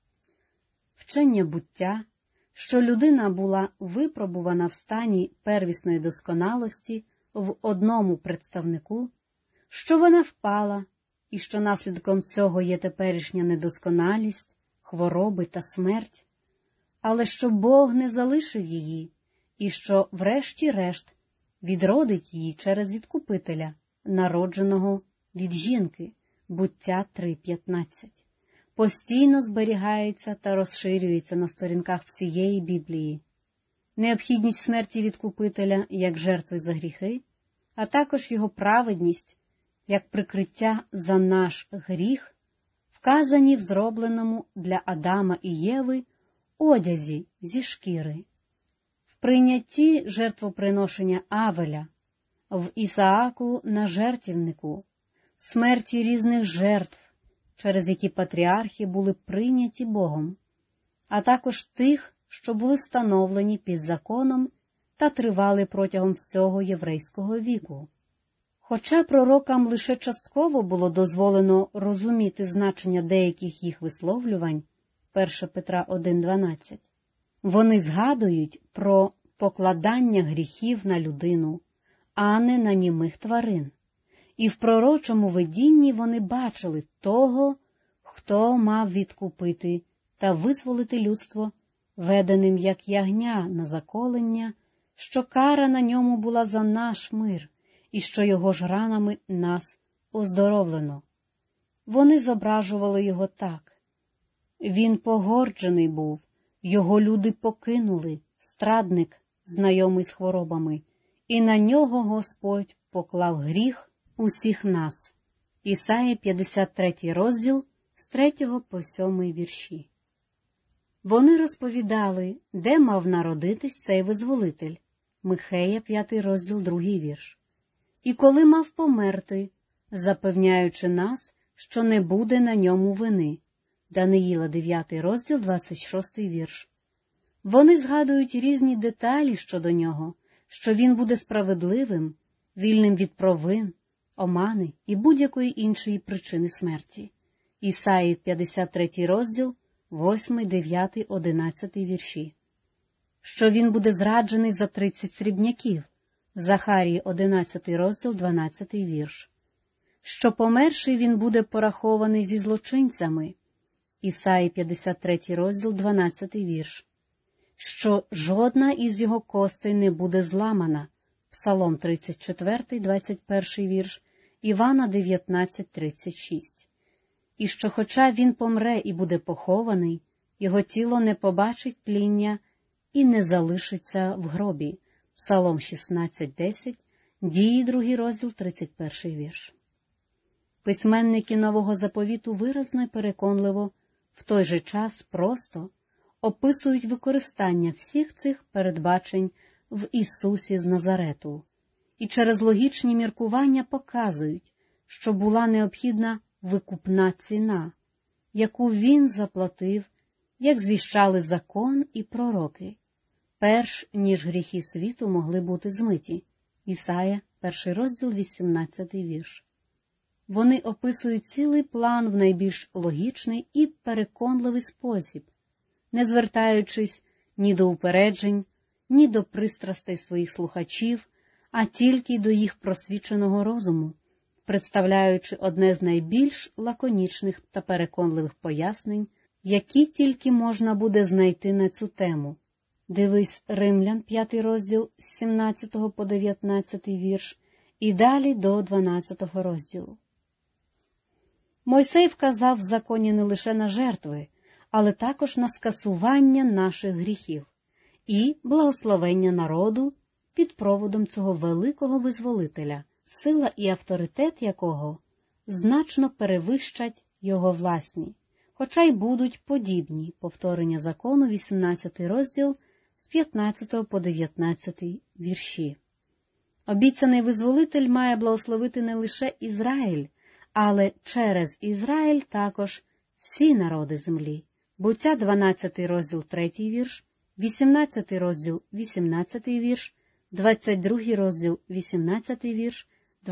[SPEAKER 1] Вчення буття, що людина була випробувана в стані первісної досконалості в одному представнику, що вона впала, і що наслідком цього є теперішня недосконалість, хвороби та смерть, але що Бог не залишив її, і що, врешті-решт, відродить її через відкупителя, народженого від жінки, буття 3.15, постійно зберігається та розширюється на сторінках всієї Біблії. Необхідність смерті відкупителя як жертви за гріхи, а також його праведність як прикриття за наш гріх, вказані в зробленому для Адама і Єви одязі зі шкіри, в прийнятті жертвоприношення Авеля, в Ісааку на жертівнику, в смерті різних жертв, через які патріархи були прийняті Богом, а також тих, що були встановлені під законом та тривали протягом всього єврейського віку. Хоча пророкам лише частково було дозволено розуміти значення деяких їх висловлювань, 1 Петра 1.12, вони згадують про покладання гріхів на людину, а не на німих тварин. І в пророчому видінні вони бачили того, хто мав відкупити та визволити людство, веденим як ягня на заколення, що кара на ньому була за наш мир, і що його ж ранами нас оздоровлено. Вони зображували його так. Він погорджений був, його люди покинули, страдник, знайомий з хворобами, і на нього Господь поклав гріх усіх нас. Ісаї 53 розділ з 3 по 7 вірші. Вони розповідали, де мав народитись цей визволитель. Михея 5 розділ 2 вірш. І коли мав померти, запевняючи нас, що не буде на ньому вини. Даниїла 9 розділ 26 вірш. Вони згадують різні деталі щодо нього, що він буде справедливим, вільним від провин, омани і будь-якої іншої причини смерті. Ісаї 53 розділ 8, 9, 11 вірші. Що він буде зраджений за 30 срібняків. Захарії 11 розділ 12 вірш. Що померший він буде порахований зі злочинцями. Ісаї 53 розділ 12 вірш. Що жодна із його костей не буде зламана. Псалом 34, 21 вірш, Івана 19, 36. І що хоча він помре і буде похований, його тіло не побачить тління і не залишиться в гробі. Псалом 16.10, Дії 2 розділ 31 вірш. Письменники Нового Заповіту виразно й переконливо, в той же час просто описують використання всіх цих передбачень в Ісусі з Назарету і через логічні міркування показують, що була необхідна викупна ціна, яку Він заплатив, як звіщали закон і пророки, перш ніж гріхи світу могли бути змиті. Ісая, 1 розділ, 18 вірш. Вони описують цілий план в найбільш логічний і переконливий спосіб, не звертаючись ні до упереджень, ні до пристрастей своїх слухачів, а тільки до їх просвіченого розуму, представляючи одне з найбільш лаконічних та переконливих пояснень, які тільки можна буде знайти на цю тему. Дивись Римлян, 5 розділ, з 17 по 19 вірш, і далі до 12 розділу. Мойсей вказав в законі не лише на жертви, але також на скасування наших гріхів і благословення народу під проводом цього великого визволителя, сила і авторитет якого значно перевищать його власні, хоча й будуть подібні. Повторення закону, 18 розділ, з 15 по 19 вірші. Обіцяний визволитель має благословити не лише Ізраїль, але через Ізраїль також всі народи землі. Буття 12 розділ 3 вірш, 18 розділ 18 вірш, 22 розділ 18 вірш,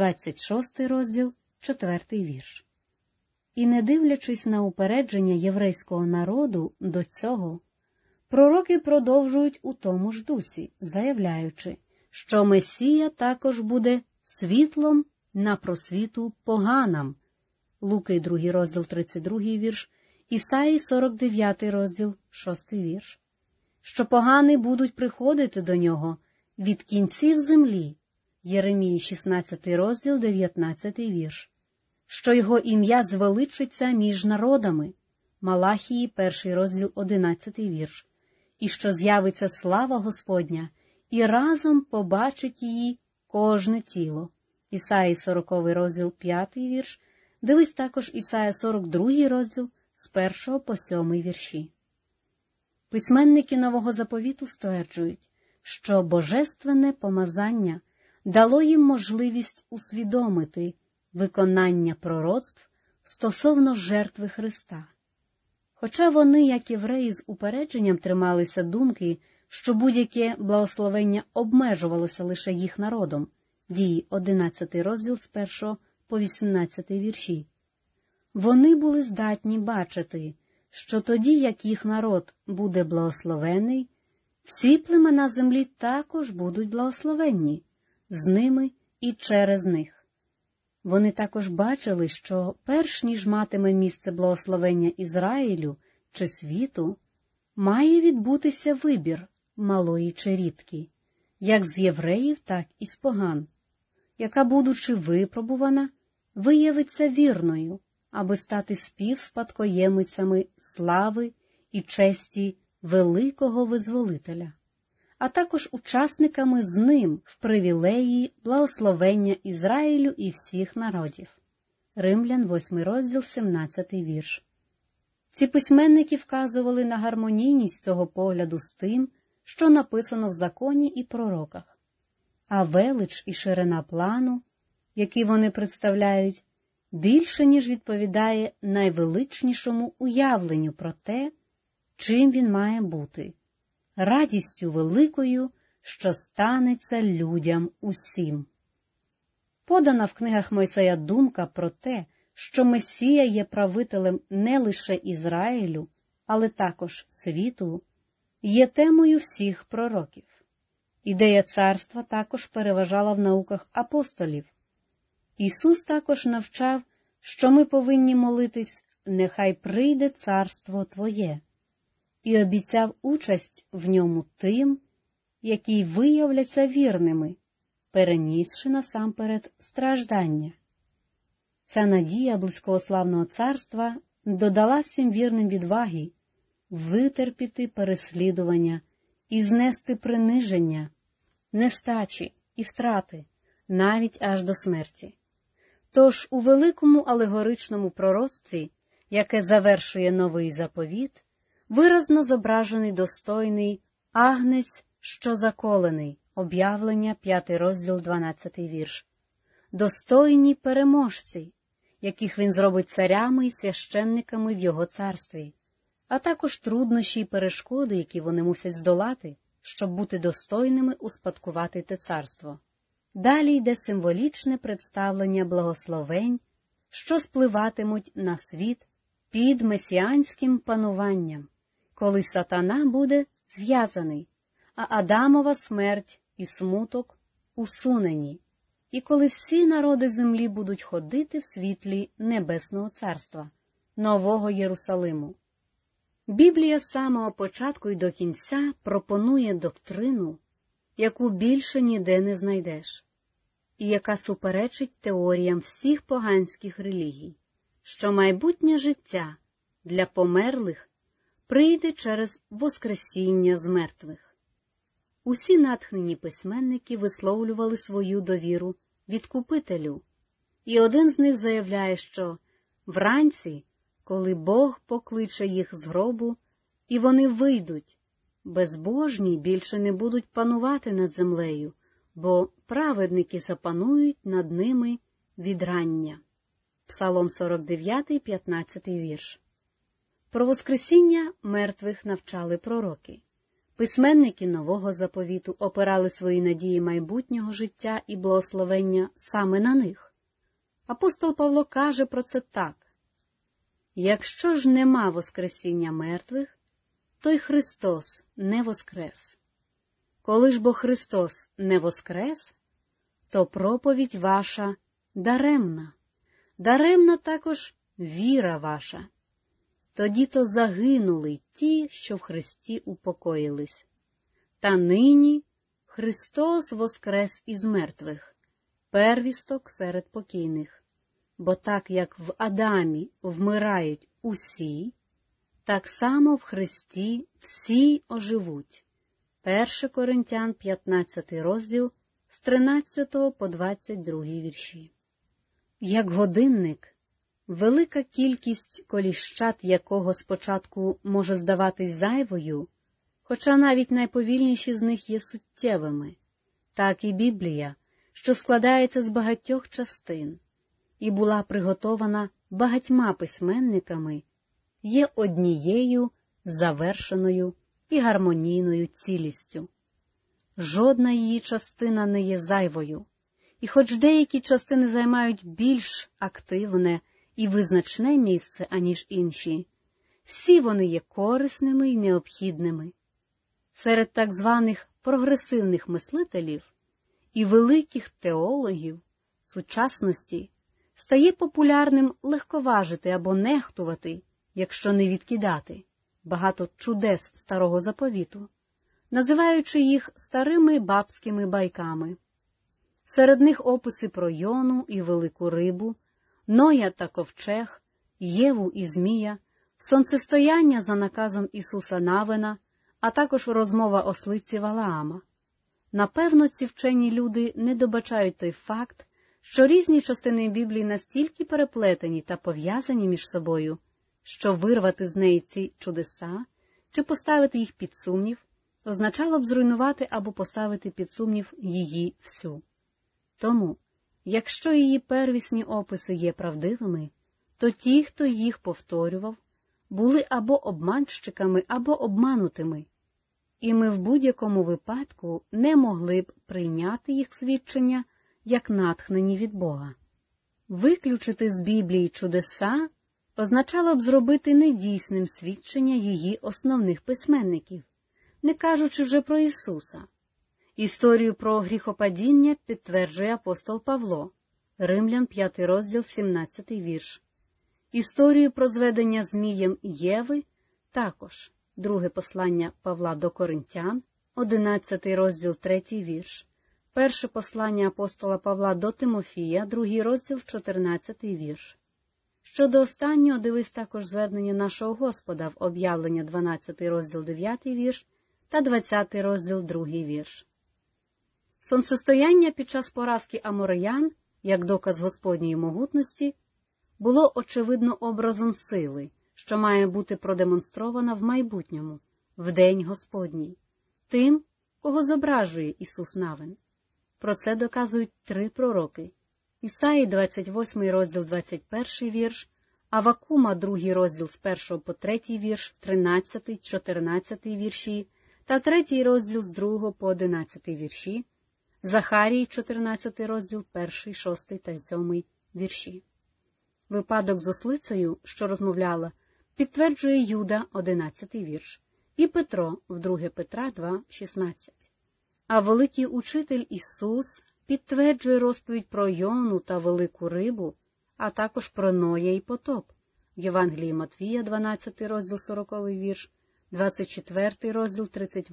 [SPEAKER 1] 26 розділ 4 вірш. І не дивлячись на упередження єврейського народу до цього, пророки продовжують у тому ж дусі, заявляючи, що Месія також буде світлом на просвіту поганам. Луки 2 розділ 32 вірш, Ісаї 49 розділ 6 вірш. Що погани будуть приходити до нього від кінців землі. Єремії 16 розділ 19 вірш. Що його ім'я звеличиться між народами. Малахії 1 розділ 11 вірш. І що з'явиться слава Господня, і разом побачить її кожне тіло. Ісаї 40 розділ 5 вірш. Дивись також Ісая 42 розділ з 1 по 7 вірші. Письменники Нового Заповіту стверджують, що божественне помазання дало їм можливість усвідомити виконання пророцтв стосовно жертви Христа. Хоча вони, як євреї, з упередженням трималися думки, що будь-яке благословення обмежувалося лише їх народом, Дії 11 розділ з 1 по 18 вірші, вони були здатні бачити, що тоді, як їх народ буде благословений, всі племена землі також будуть благословенні, з ними і через них. Вони також бачили, що перш ніж матиме місце благословення Ізраїлю чи світу, має відбутися вибір малої чи рідки, як з євреїв, так і з поган, яка, будучи випробувана, виявиться вірною, аби стати співспадкоємицями слави і честі великого визволителя, а також учасниками з ним в привілеї благословення Ізраїлю і всіх народів. Римлян 8 розділ 17 вірш. Ці письменники вказували на гармонійність цього погляду з тим, що написано в законі і пророках, а велич і ширина плану, який вони представляють, більше, ніж відповідає найвеличнішому уявленню про те, чим він має бути – радістю великою, що станеться людям усім. Подана в книгах Мойсея думка про те, що Месія є правителем не лише Ізраїлю, але також світу, є темою всіх пророків. Ідея царства також переважала в науках апостолів. Ісус також навчав, що ми повинні молитись «Нехай прийде царство Твоє», і обіцяв участь в ньому тим, які виявляться вірними, перенісши насамперед страждання. Ця надія близькославного царства додала всім вірним відваги витерпіти переслідування і знести приниження, нестачі і втрати, навіть аж до смерті. Тож у великому алегоричному пророцтві, яке завершує новий заповіт, виразно зображений достойний агнець, що заколений, об'явлення 5 розділ 12 вірш, достойні переможці, яких він зробить царями і священниками в його царстві, а також труднощі й перешкоди, які вони мусять здолати, щоб бути достойними успадкувати те царство. Далі йде символічне представлення благословень, що спливатимуть на світ під месіанським пануванням, коли сатана буде зв'язаний, а Адамова смерть і смуток усунені, і коли всі народи землі будуть ходити в світлі Небесного Царства, Нового Єрусалиму. Біблія з самого початку й до кінця пропонує доктрину, яку більше ніде не знайдеш, і яка суперечить теоріям всіх поганських релігій, що майбутнє життя для померлих прийде через воскресіння з мертвих. Усі натхнені письменники висловлювали свою довіру Відкупителю, і один з них заявляє, що вранці, коли Бог покличе їх з гробу, і вони вийдуть. Безбожні більше не будуть панувати над землею, бо праведники запанують над ними від рання. Псалом 49, 15 вірш. Про воскресіння мертвих навчали пророки. Письменники Нового Заповіту опирали свої надії майбутнього життя і благословення саме на них. Апостол Павло каже про це так. «Якщо ж нема воскресіння мертвих, то й Христос не воскрес. Коли ж бо Христос не воскрес, то проповідь ваша даремна. Даремна також віра ваша. Тоді-то загинули ті, що в Христі упокоїлись. Та нині Христос воскрес із мертвих, первісток серед покійних. Бо так, як в Адамі вмирають усі, так само в Христі всі оживуть». 1 Коринтян, 15 розділ, з 13 по 22 вірші. Як годинник, велика кількість коліщат якого спочатку може здаватись зайвою, хоча навіть найповільніші з них є суттєвими, так і Біблія, що складається з багатьох частин і була приготована багатьма письменниками, є однією завершеною і гармонійною цілістю. Жодна її частина не є зайвою, і хоч деякі частини займають більш активне і визначне місце, аніж інші, всі вони є корисними і необхідними. Серед так званих прогресивних мислителів і великих теологів сучасності стає популярним легковажити або нехтувати, якщо не відкидати, багато чудес Старого Заповіту, називаючи їх старими бабськими байками. Серед них описи про Йону і велику рибу, Ноя та ковчег, Єву і Змія, сонцестояння за наказом Ісуса Навина, а також розмова ослиці Валаама. Напевно, ці вчені люди не добачають той факт, що різні частини Біблії настільки переплетені та пов'язані між собою, що вирвати з неї ці чудеса чи поставити їх під сумнів означало б зруйнувати або поставити під сумнів її всю. Тому, якщо її первісні описи є правдивими, то ті, хто їх повторював, були або обманщиками, або обманутими, і ми в будь-якому випадку не могли б прийняти їх свідчення як натхнені від Бога. Виключити з Біблії чудеса означало б зробити недійсним свідчення її основних письменників, не кажучи вже про Ісуса. Історію про гріхопадіння підтверджує апостол Павло, Римлян 5 розділ 17 вірш. Історію про зведення Змієм Єви також, друге послання Павла до Коринтян, 11 розділ 3 вірш. Перше послання апостола Павла до Тимофія, 2 розділ 14 вірш. Щодо останнього дивись також звернення нашого Господа в Об'явлення 12 розділ 9 вірш та 20 розділ 2 вірш. Сонцестояння під час поразки амореян, як доказ Господньої могутності, було очевидно образом сили, що має бути продемонстрована в майбутньому, в День Господній, тим, кого зображує Ісус Навин. Про це доказують 3 пророки. Ісаї 28 розділ 21 вірш, Авакума 2 розділ з 1 по 3 вірш, 13, 14 вірші та 3 розділ з 2 по 11 вірші, Захарії 14 розділ 1, 6 та 7 вірші. Випадок з ослицею, що розмовляла, підтверджує Юда 11 вірш і Петро в 2 Петра 2, 16. А великий учитель Ісус підтверджує розповідь про Йону та велику рибу, а також про Ноя і потоп. В Євангелії Матвія 12 розділ 40 вірш, 24 розділ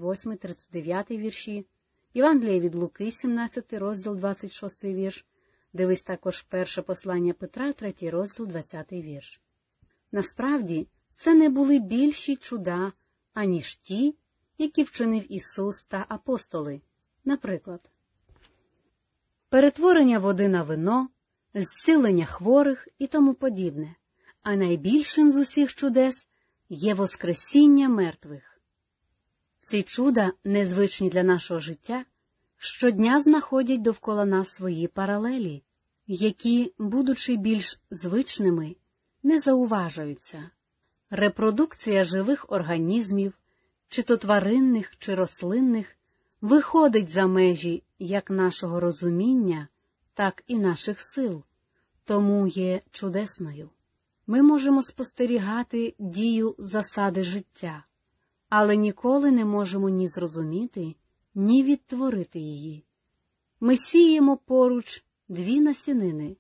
[SPEAKER 1] 38-39 вірші, Євангелія від Луки 17 розділ 26 вірш, дивись також перше послання Петра 3 розділ 20 вірш. Насправді, це не були більші чуда, аніж ті, які вчинив Ісус та апостоли. Наприклад, перетворення води на вино, зцілення хворих і тому подібне. а найбільшим з усіх чудес є воскресіння мертвих. Ці чуда, незвичні для нашого життя, щодня знаходять довкола нас свої паралелі, які, будучи більш звичними, не зауважуються. Репродукція живих організмів, чи то тваринних, чи рослинних, виходить за межі як нашого розуміння, так і наших сил, тому є чудесною. Ми можемо спостерігати дію засади життя, але ніколи не можемо ні зрозуміти, ні відтворити її. Ми сіємо поруч дві насінини.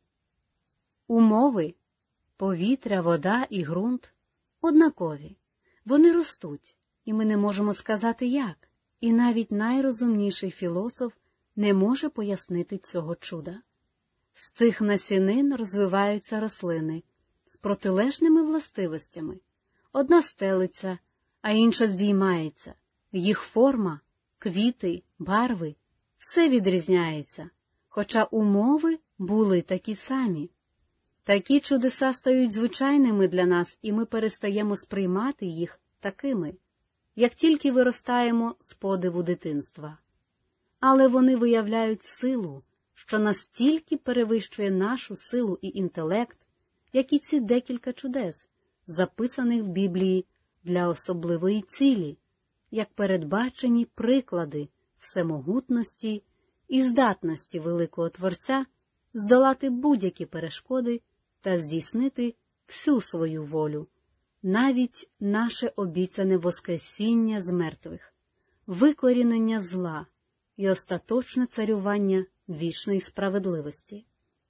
[SPEAKER 1] Умови – повітря, вода і ґрунт – однакові. Вони ростуть, і ми не можемо сказати як, і навіть найрозумніший філософ не може пояснити цього чуда. З цих насінин розвиваються рослини з протилежними властивостями. Одна стелиться, а інша здіймається. Їх форма, квіти, барви – все відрізняється, хоча умови були такі самі. Такі чудеса стають звичайними для нас, і ми перестаємо сприймати їх такими, як тільки виростаємо з подиву дитинства. Але вони виявляють силу, що настільки перевищує нашу силу і інтелект, як і ці декілька чудес, записаних в Біблії для особливої цілі, як передбачені приклади всемогутності і здатності великого Творця здолати будь-які перешкоди та здійснити всю свою волю, навіть наше обіцяне воскресіння з мертвих, викорінення зла і остаточне царювання вічної справедливості.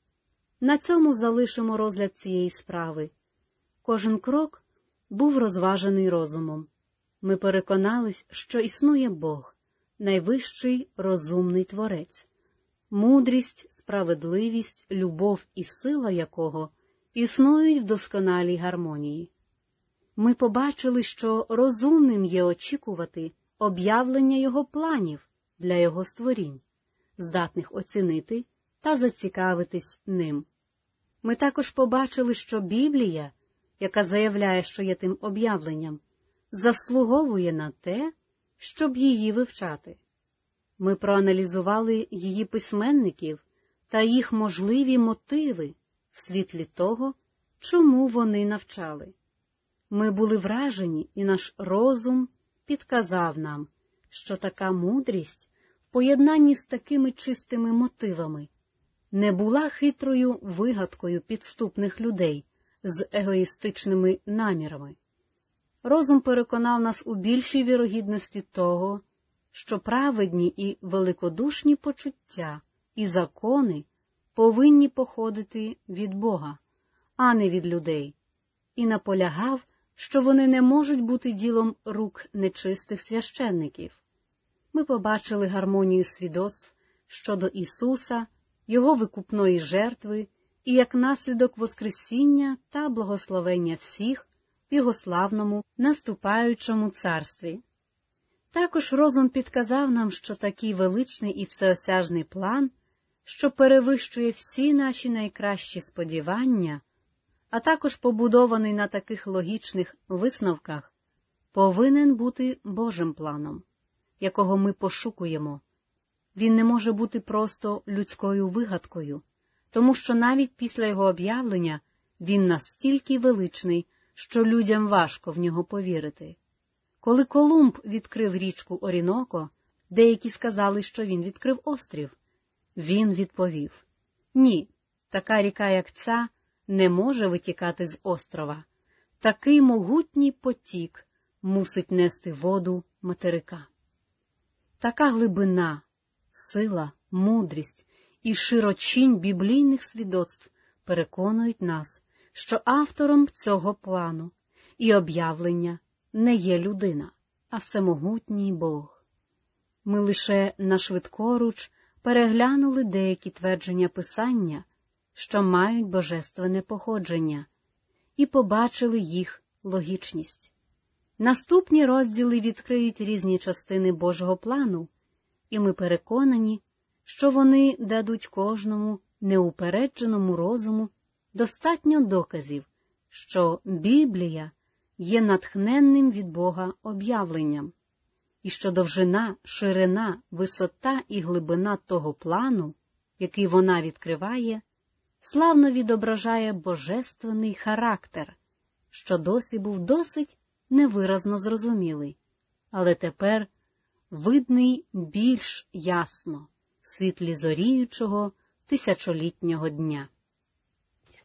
[SPEAKER 1] На цьому залишимо розгляд цієї справи. Кожен крок був розважений розумом. Ми переконались, що існує Бог, найвищий розумний Творець, мудрість, справедливість, любов і сила якого існують в досконалій гармонії. Ми побачили, що розумним є очікувати об'явлення його планів для його створінь, здатних оцінити та зацікавитись ним. Ми також побачили, що Біблія, яка заявляє, що є тим об'явленням, заслуговує на те, щоб її вивчати. Ми проаналізували її письменників та їх можливі мотиви в світлі того, чому вони навчали. Ми були вражені, і наш розум підказав нам, що така мудрість в поєднанні з такими чистими мотивами не була хитрою вигадкою підступних людей з егоїстичними намірами. Розум переконав нас у більшій вірогідності того, що праведні і великодушні почуття і закони повинні походити від Бога, а не від людей, і наполягав, що вони не можуть бути ділом рук нечистих священників. Ми побачили гармонію свідоцтв щодо Ісуса, Його викупної жертви і як наслідок Воскресіння та благословення всіх в Його славному наступаючому царстві. Також розум підказав нам, що такий величний і всеосяжний план, що перевищує всі наші найкращі сподівання, а також побудований на таких логічних висновках, повинен бути Божим планом, якого ми пошукуємо. Він не може бути просто людською вигадкою, тому що навіть після його об'явлення він настільки величний, що людям важко в нього повірити. Коли Колумб відкрив річку Оріноко, деякі сказали, що він відкрив острів. Він відповів: «Ні, така ріка, як ця, не може витікати з острова. Такий могутній потік мусить нести воду материка». Така глибина, сила, мудрість і широчінь біблійних свідоцтв переконують нас, що автором цього плану і об'явлення не є людина, а всемогутній Бог. Ми лише нашвидкоруч переглянули деякі твердження Писання, що мають божественне походження, і побачили їх логічність. Наступні розділи відкриють різні частини Божого плану, і ми переконані, що вони дадуть кожному неупередженому розуму достатньо доказів що Біблія є натхненним від Бога об'явленням, і що довжина, ширина, висота і глибина того плану, який вона відкриває, славно відображає божественний характер, що досі був досить невиразно зрозумілий, але тепер видний більш ясно в світлі зоріючого тисячолітнього дня.